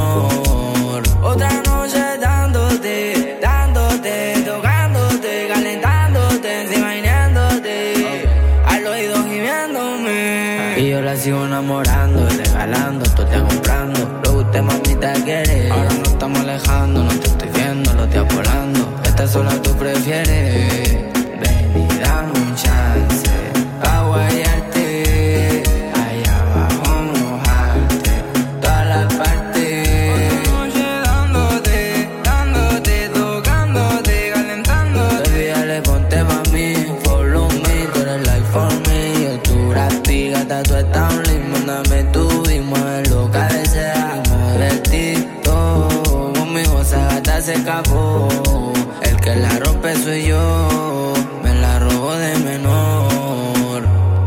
menor. Otra noche dándote, dándote, tocándote, calentándote, encima imaginándote. Al oído gimiéndome. Y yo la sigo enamorando y regalando, tú te comprando. Lo que usted mamita quiere. Ahora no estamos alejando, no te estoy viendo, lo estoy apurando. Esta sola tú prefieres. Ven y dame un chance pa' guayarte. Allá abajo mojarte todas las partes. Noche dándote, dándote, tocándote, calentándote. Baby, dale, ponte pa' mí. Follow me, tú eres life for me. Yo tu rapi, gata, tú estás lindo. Mándame tú y mueve lo que deseas. Mueve el TikTok. Conmigo esa gata se escapó. El que la rompe soy yo. Me la robó de menor.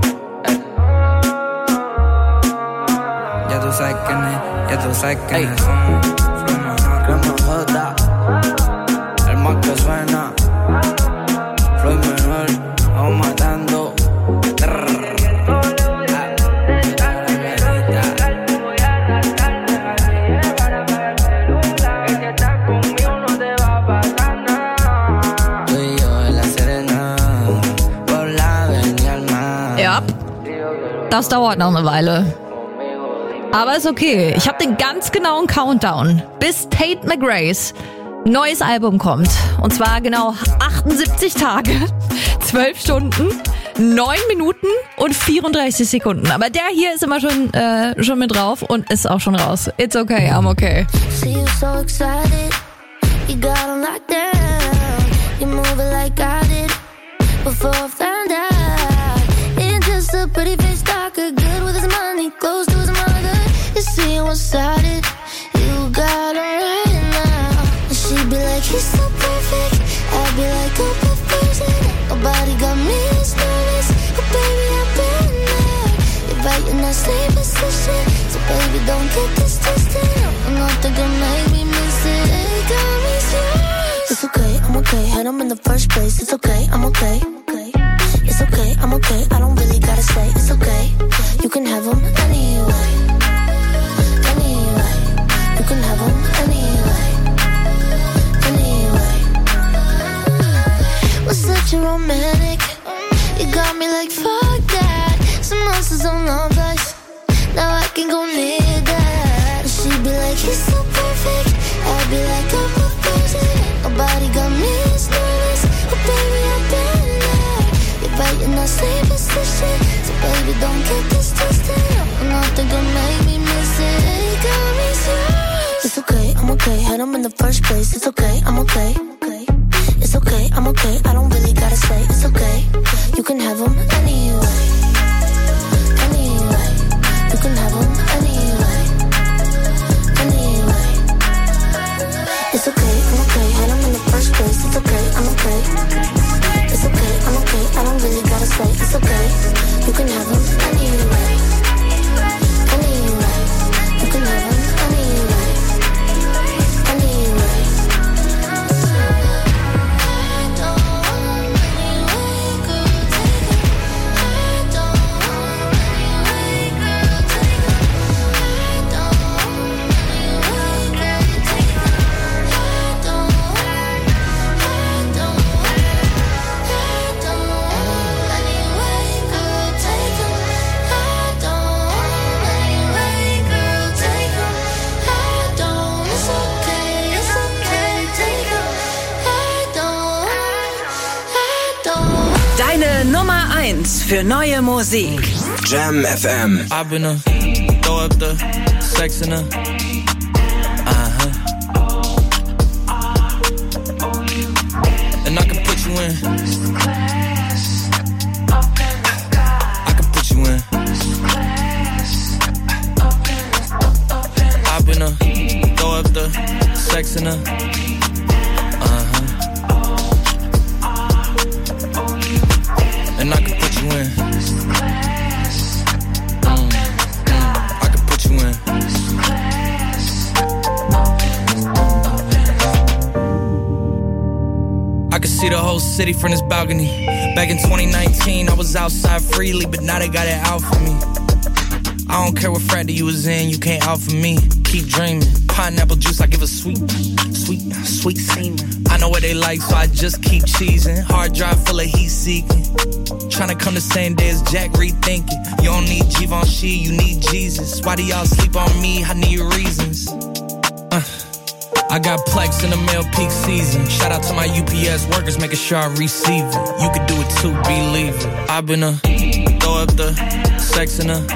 Ya tú sabes quién es, ya tú sabes quién es. Crema J, el más que suena. Floyd Menor, vamos matando. Das dauert noch eine Weile. Aber ist okay. Ich habe den ganz genauen Countdown, bis Tate McRae's neues Album kommt. Und zwar genau 78 Tage, 12 Stunden, 9 Minuten und 34 Sekunden. Aber der hier ist immer schon mit drauf und ist auch schon raus. It's okay, I'm okay. See you so excited, you got on lockdown. You move it like I did before I found out. It's just a pretty face talker, good with his money, close to his mother. You see you one-sided, you got on right now. And she'd be like, he's so perfect. I'd be like, oh, perfect. Nobody got me as nervous. Oh, baby, I've been there. You're right in that same position. So, baby, don't get this twisted. I'm not gonna make me miss it. It got me serious. It's okay, I'm okay. Had him in the first place. It's okay, I'm okay. It's okay, I'm okay. I don't really gotta say it's okay. You can have him anyway. Anyway. You can have him anyway. Anyway. Was such a romantic. You got me like fuck that. Some monsters on love ice. Now I can go near that. She'd be like, he's so perfect. I'd be like, I'm proposing. Nobody got me as nervous. Oh baby, I've been there. You're right in that same position. So baby, don't get this twisted. Nothing gonna make me miss it. It got me serious. It's okay, I'm okay. Had him in the first place. It's okay, I'm okay. It's okay, I'm okay. I don't really gotta say it's okay. You can have him anyway. Anyway. You can have him anyway. Anyway. It's okay, I'm okay. Had him in the first place. It's okay, I'm okay. It's okay, I'm okay. I don't really gotta say it's okay. You can have him anyway. Anyway. You can have him anyway. Anyway. Deine Nummer 1 für neue Musik. Jam FM. I've been throw up the sex in her. And I can put you in. I can put you in. I've been throw up the sex in her. And I can put you in. I can put you in. I can see the whole city from this balcony. Back in 2019, I was outside freely, but now they got it out for me. I don't care what frat you was in, you can't out for me. Keep dreaming. Pineapple juice, I give a sweet semen. I know what they like, so I just keep cheesing. Hard drive full of heat seeking. Tryna come the same day as Jack, rethinking. You don't need Givenchy, you need Jesus. Why do y'all sleep on me? I need reasons. I got Plex in the mail peak season. Shout out to my UPS workers, making sure I receive it. You can do it too, believe it. I've been throw up the sex in her.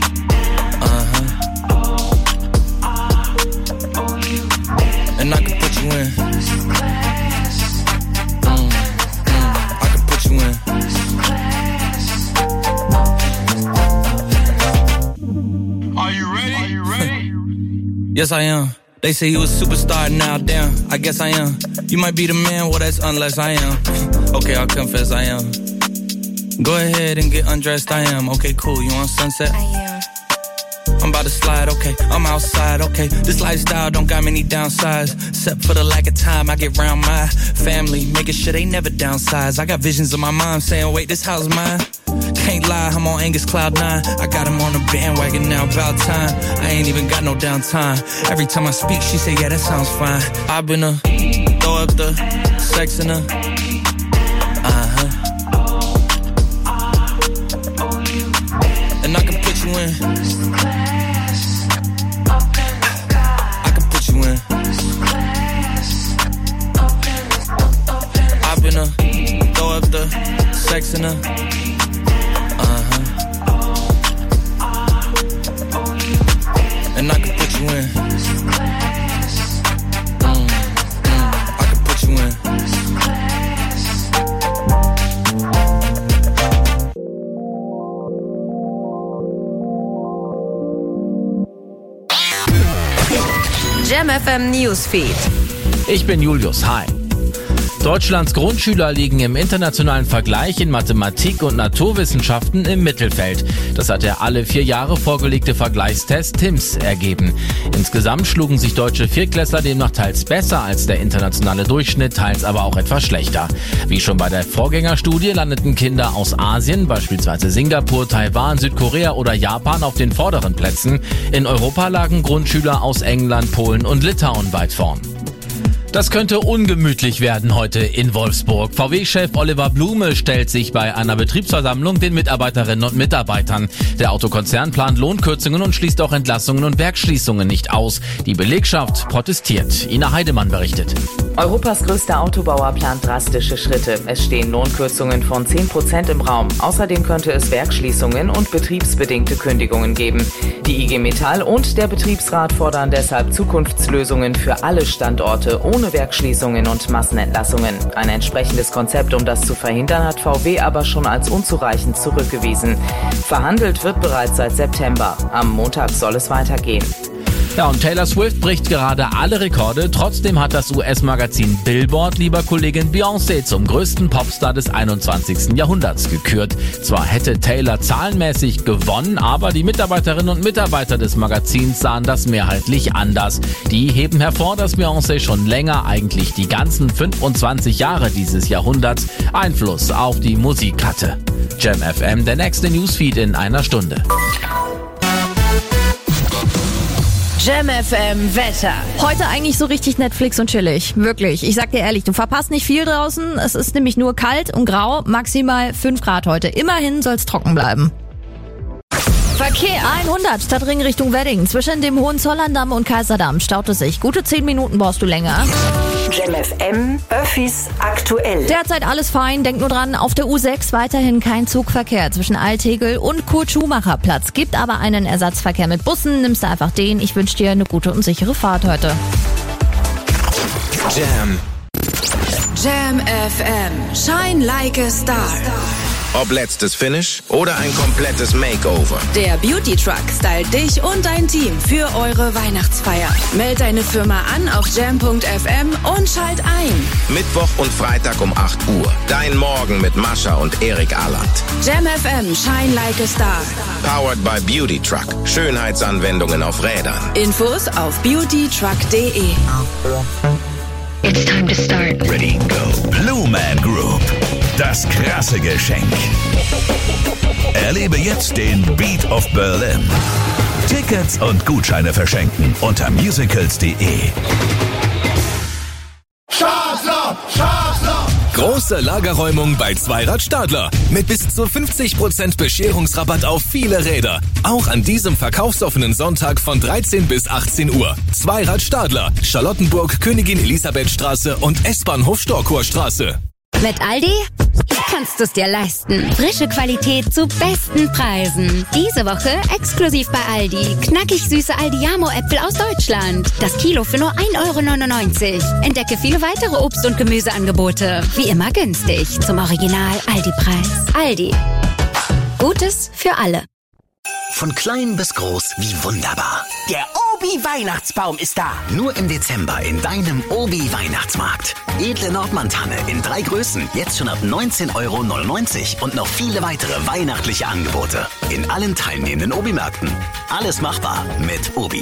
And I can put you in. I can put you in. Are you ready? Yes, I am. They say you a superstar now, damn. I guess I am. You might be the man, well, that's unless I am. Okay, I'll confess I am. Go ahead and get undressed, I am. Okay, cool, you on Sunset? I am. I'm about to slide, okay, I'm outside, okay. This lifestyle don't got many downsides. Except for the lack of time I get round my family, making sure they never downsize. I got visions of my mom saying, wait, this house mine. Can't lie, I'm on Angus Cloud 9. I got him on the bandwagon now, about time. I ain't even got no downtime. Every time I speak, she say, yeah, that sounds fine. I've been throw up the sex in her. And I can put you in. Jam FM Newsfeed. Ich bin Julius. Hi. Deutschlands Grundschüler liegen im internationalen Vergleich in Mathematik und Naturwissenschaften im Mittelfeld. Das hat der alle 4 Jahre vorgelegte Vergleichstest TIMSS ergeben. Insgesamt schlugen sich deutsche Viertklässler demnach teils besser als der internationale Durchschnitt, teils aber auch etwas schlechter. Wie schon bei der Vorgängerstudie landeten Kinder aus Asien, beispielsweise Singapur, Taiwan, Südkorea oder Japan, auf den vorderen Plätzen. In Europa lagen Grundschüler aus England, Polen und Litauen weit vorn. Das könnte ungemütlich werden heute in Wolfsburg. VW-Chef Oliver Blume stellt sich bei einer Betriebsversammlung den Mitarbeiterinnen und Mitarbeitern. Der Autokonzern plant Lohnkürzungen und schließt auch Entlassungen und Werksschließungen nicht aus. Die Belegschaft protestiert. Ina Heidemann berichtet. Europas größter Autobauer plant drastische Schritte. Es stehen Lohnkürzungen von 10% im Raum. Außerdem könnte es Werksschließungen und betriebsbedingte Kündigungen geben. Die IG Metall und der Betriebsrat fordern deshalb Zukunftslösungen für alle Standorte ohne Werksschließungen und Massenentlassungen. Ein entsprechendes Konzept, um das zu verhindern, hat VW aber schon als unzureichend zurückgewiesen. Verhandelt wird bereits seit September. Am Montag soll es weitergehen. Ja, und Taylor Swift bricht gerade alle Rekorde. Trotzdem hat das US-Magazin Billboard lieber Kollegin Beyoncé zum größten Popstar des 21. Jahrhunderts gekürt. Zwar hätte Taylor zahlenmäßig gewonnen, aber die Mitarbeiterinnen und Mitarbeiter des Magazins sahen das mehrheitlich anders. Die heben hervor, dass Beyoncé schon länger, eigentlich die ganzen 25 Jahre dieses Jahrhunderts, Einfluss auf die Musik hatte. Jam FM, der nächste Newsfeed in einer Stunde. Jam FM Wetter. Heute eigentlich so richtig Netflix und chillig. Wirklich. Ich sag dir ehrlich, du verpasst nicht viel draußen. Es ist nämlich nur kalt und grau. Maximal 5 Grad heute. Immerhin soll's trocken bleiben. Verkehr. 100 Stadtring Richtung Wedding. Zwischen dem Hohenzollerndamm und Kaiserdamm staut es sich. Gute 10 Minuten brauchst du länger. Jam FM, Öffis aktuell. Derzeit alles fein. Denk nur dran, auf der U6 weiterhin kein Zugverkehr zwischen Altegel und Kurt-Schumacher-Platz. Gibt aber einen Ersatzverkehr mit Bussen. Nimmst du einfach den. Ich wünsche dir eine gute und sichere Fahrt heute. Jam FM. Shine like a star. Ob letztes Finish oder ein komplettes Makeover. Der Beauty Truck stylt dich und dein Team für eure Weihnachtsfeier. Meld deine Firma an auf jam.fm und schalt ein. Mittwoch und Freitag um 8 Uhr. Dein Morgen mit Mascha und Erik Alland. Jam FM, shine like a star. Powered by Beauty Truck. Schönheitsanwendungen auf Rädern. Infos auf beautytruck.de. It's time to start. Ready, go. Blue Man Group. Das krasse Geschenk. Erlebe jetzt den Beat of Berlin. Tickets und Gutscheine verschenken unter musicals.de. Stadler! Stadler! Große Lagerräumung bei Zweirad Stadler. Mit bis zu 50% Bescherungsrabatt auf viele Räder. Auch an diesem verkaufsoffenen Sonntag von 13 bis 18 Uhr. Zweirad Stadler, Charlottenburg, Königin Elisabethstraße und S-Bahnhof Storkowerstraße. Mit Aldi kannst du es dir leisten. Frische Qualität zu besten Preisen. Diese Woche exklusiv bei Aldi. Knackig süße Aldiamo-Äpfel aus Deutschland. Das Kilo für nur 1,99 €. Entdecke viele weitere Obst- und Gemüseangebote. Wie immer günstig. Zum Original Aldi-Preis. Aldi. Gutes für alle. Von klein bis groß, wie wunderbar. Der Obi-Weihnachtsbaum ist da. Nur im Dezember in deinem Obi-Weihnachtsmarkt. Edle Nordmantanne in 3 Größen. Jetzt schon ab 19,99 € und noch viele weitere weihnachtliche Angebote. In allen teilnehmenden Obi-Märkten. Alles machbar mit Obi.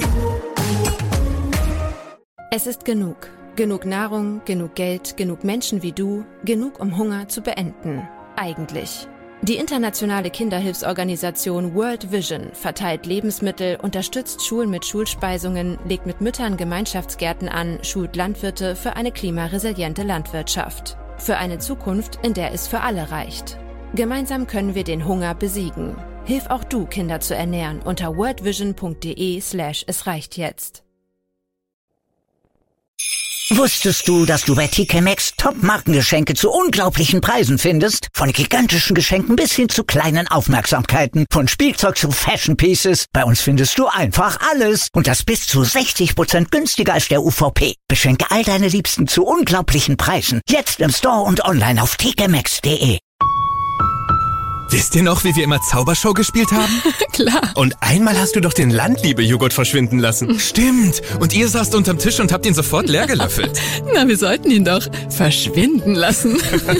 Es ist genug. Genug Nahrung, genug Geld, genug Menschen wie du. Genug, um Hunger zu beenden. Eigentlich. Die internationale Kinderhilfsorganisation World Vision verteilt Lebensmittel, unterstützt Schulen mit Schulspeisungen, legt mit Müttern Gemeinschaftsgärten an, schult Landwirte für eine klimaresiliente Landwirtschaft. Für eine Zukunft, in der es für alle reicht. Gemeinsam können wir den Hunger besiegen. Hilf auch du, Kinder zu ernähren, unter worldvision.de/es reicht jetzt. Wusstest du, dass du bei TK Maxx Top-Markengeschenke zu unglaublichen Preisen findest? Von gigantischen Geschenken bis hin zu kleinen Aufmerksamkeiten, von Spielzeug zu Fashion Pieces. Bei uns findest du einfach alles. Und das bis zu 60% günstiger als der UVP. Beschenke all deine Liebsten zu unglaublichen Preisen. Jetzt im Store und online auf tkmaxx.de. Wisst ihr noch, wie wir immer Zaubershow gespielt haben? Klar. Und einmal hast du doch den Landliebe-Joghurt verschwinden lassen. Stimmt. Und ihr saßt unterm Tisch und habt ihn sofort leer gelöffelt. Na, wir sollten ihn doch verschwinden lassen.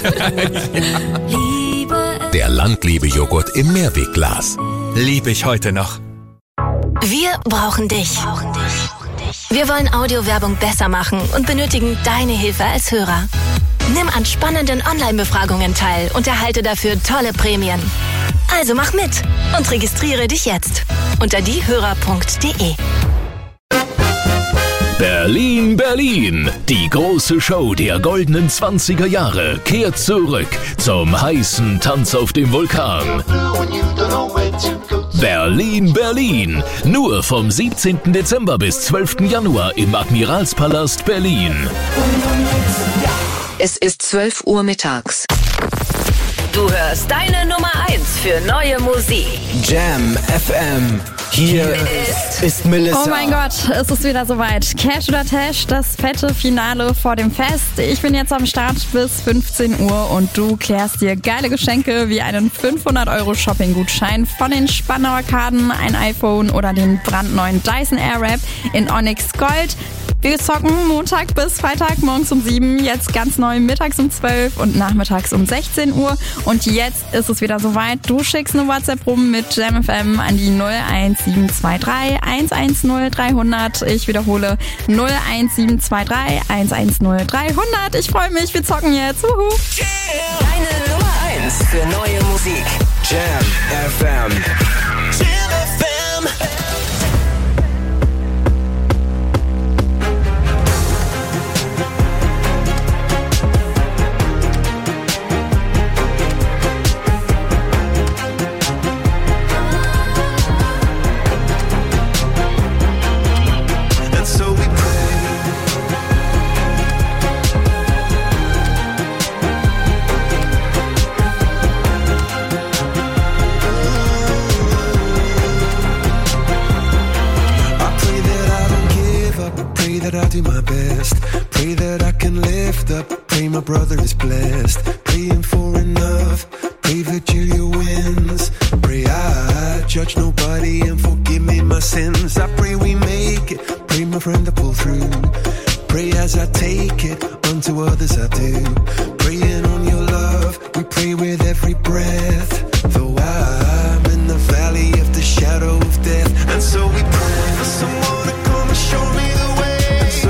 Der Landliebe-Joghurt im Mehrwegglas. Liebe ich heute noch. Wir brauchen dich. Wir wollen Audiowerbung besser machen und benötigen deine Hilfe als Hörer. Nimm an spannenden Online-Befragungen teil und erhalte dafür tolle Prämien. Also mach mit und registriere dich jetzt unter diehörer.de. Berlin, Berlin. Die große Show der goldenen 20er Jahre kehrt zurück zum heißen Tanz auf dem Vulkan. Berlin, Berlin. Nur vom 17. Dezember bis 12. Januar im Admiralspalast Berlin. Es ist 12 Uhr mittags. Du hörst deine Nummer 1 für neue Musik. Jam FM. Hier ist Melissa. Oh mein Gott, es ist wieder soweit. Cash oder Tash, das fette Finale vor dem Fest. Ich bin jetzt am Start bis 15 Uhr und du klärst dir geile Geschenke wie einen 500€ Shopping-Gutschein von den Spandau-Arkaden, ein iPhone oder den brandneuen Dyson Airwrap in Onyx Gold. Wir zocken Montag bis Freitag morgens um 7, jetzt ganz neu mittags um 12 und nachmittags um 16 Uhr. Und jetzt ist es wieder soweit. Du schickst eine WhatsApp rum mit Jam FM an die 01723 110 300. Ich wiederhole 01723 110 300. Ich freue mich, wir zocken jetzt. Wuhu. Deine Nummer 1 für neue Musik. Jam FM. Jam FM. That I do my best, pray that I can lift up, pray my brother is blessed, praying for enough, pray Virgilia wins, pray I judge nobody and forgive me my sins, I pray we make it, pray my friend to pull through, pray as I take it, unto others I do, praying on your love, we pray with every breath, though I'm in the valley of the shadow of death, and so we pray for someone to come and show me the way.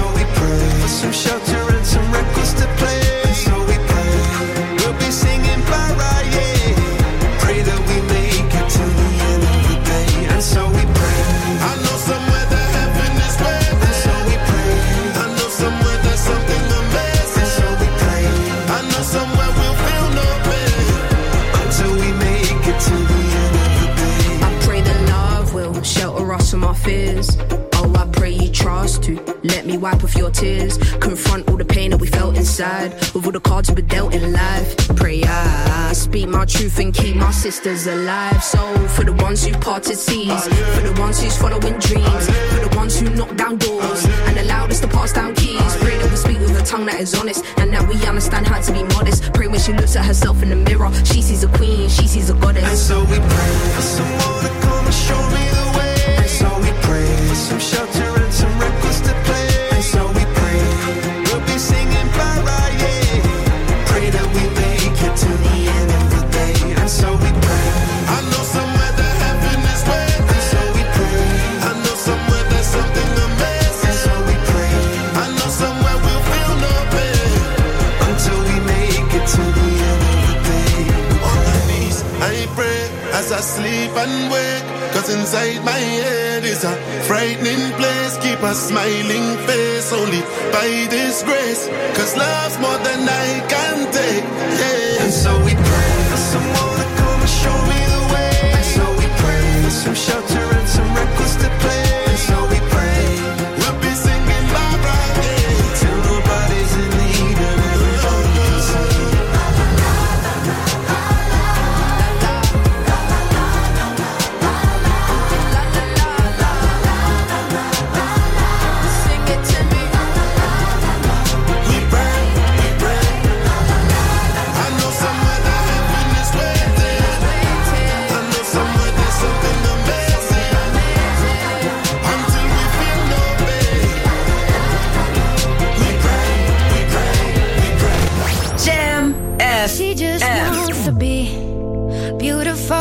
Some shelter and some records to play. And so we pray, we'll be singing Bara, yeah. Pray that we make it to the end of the day. And so we pray, I know somewhere that heaven is waiting. And so we pray, I know somewhere there's something amazing. And so we pray, I know somewhere we'll feel no pain until we make it to the end of the day. I pray that love will shelter us from our fears. Oh, I pray you trust to let me wipe off your tears. Confront all the pain that we felt inside with all the cards we dealt in life. Pray I speak my truth and keep my sisters alive. So for the ones who parted seas, for the ones who's following dreams, for the ones who knock down doors and allowed us to pass down keys. Pray that we speak with a tongue that is honest and that we understand how to be modest. Pray when she looks at herself in the mirror, she sees a queen, she sees a goddess. And so we pray for someone to come and show me the way. And so we pray for some shelter and some records to play. And so we pray, we'll be singing Bara, yeah. Pray that we make it to the end of the day. And so we pray, I know somewhere that heaven is waiting. And so we pray, I know somewhere there's something amazing. And so we pray, I know somewhere we'll feel no pain until we make it to the end of the day. On my knees, I pray as I sleep and wake. Cause inside my head is a frightening place. Keep a smiling face only by this grace. Cause love's more than I can take, yeah. And so we pray for someone to come and show me the way. And so we pray for some shelter and some records to play. And so we pray, we'll be singing Bara, yeah. Till nobody's in need and everybody can sing.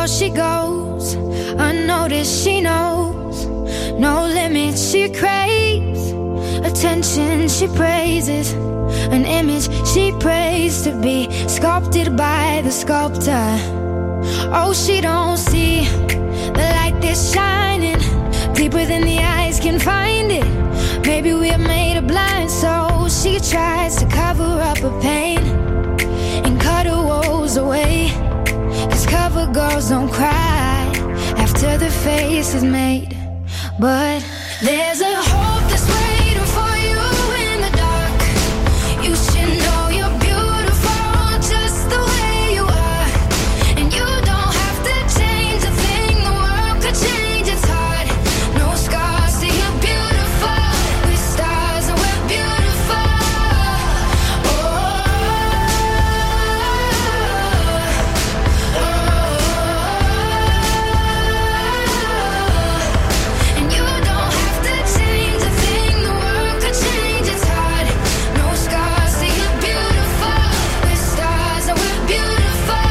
she goes, unnoticed she knows, no limits she craves, attention she praises, an image she prays to be sculpted by the sculptor. Oh, she don't see the light that's shining deeper than the eyes can find it. Maybe we're made of blind, so she tries to cover up her pain and cut her woes away. 'Cause cover girls don't cry after the face is made. But there's a hope that's waiting for you in the dark. You should know you're beautiful just the way you are. And you don't have to change a thing, the world could change its heart. No scars, see you're beautiful. We're stars and we're beautiful. And you don't have to change a thing, the world could change its heart. No scars, see you're beautiful. We're stars and we're beautiful.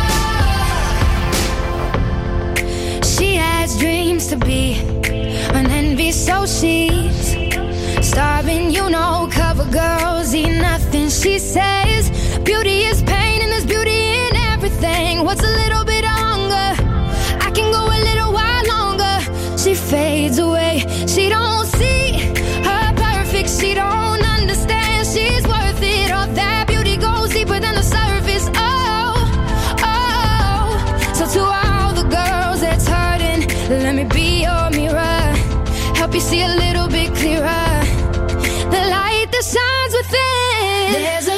She has dreams to be an envy, so she's starving, you know. Cover girls eat nothing, she says. Beauty is pain and there's beauty in everything. What's a little bit of hunger? I can go a little while longer. She fades away, she don't see her perfect, she don't understand she's worth it. All that beauty goes deeper than the surface. Oh, oh. So to all the girls that's hurting, let me be your mirror, help you see a little bit clearer, the light that shines within. There's a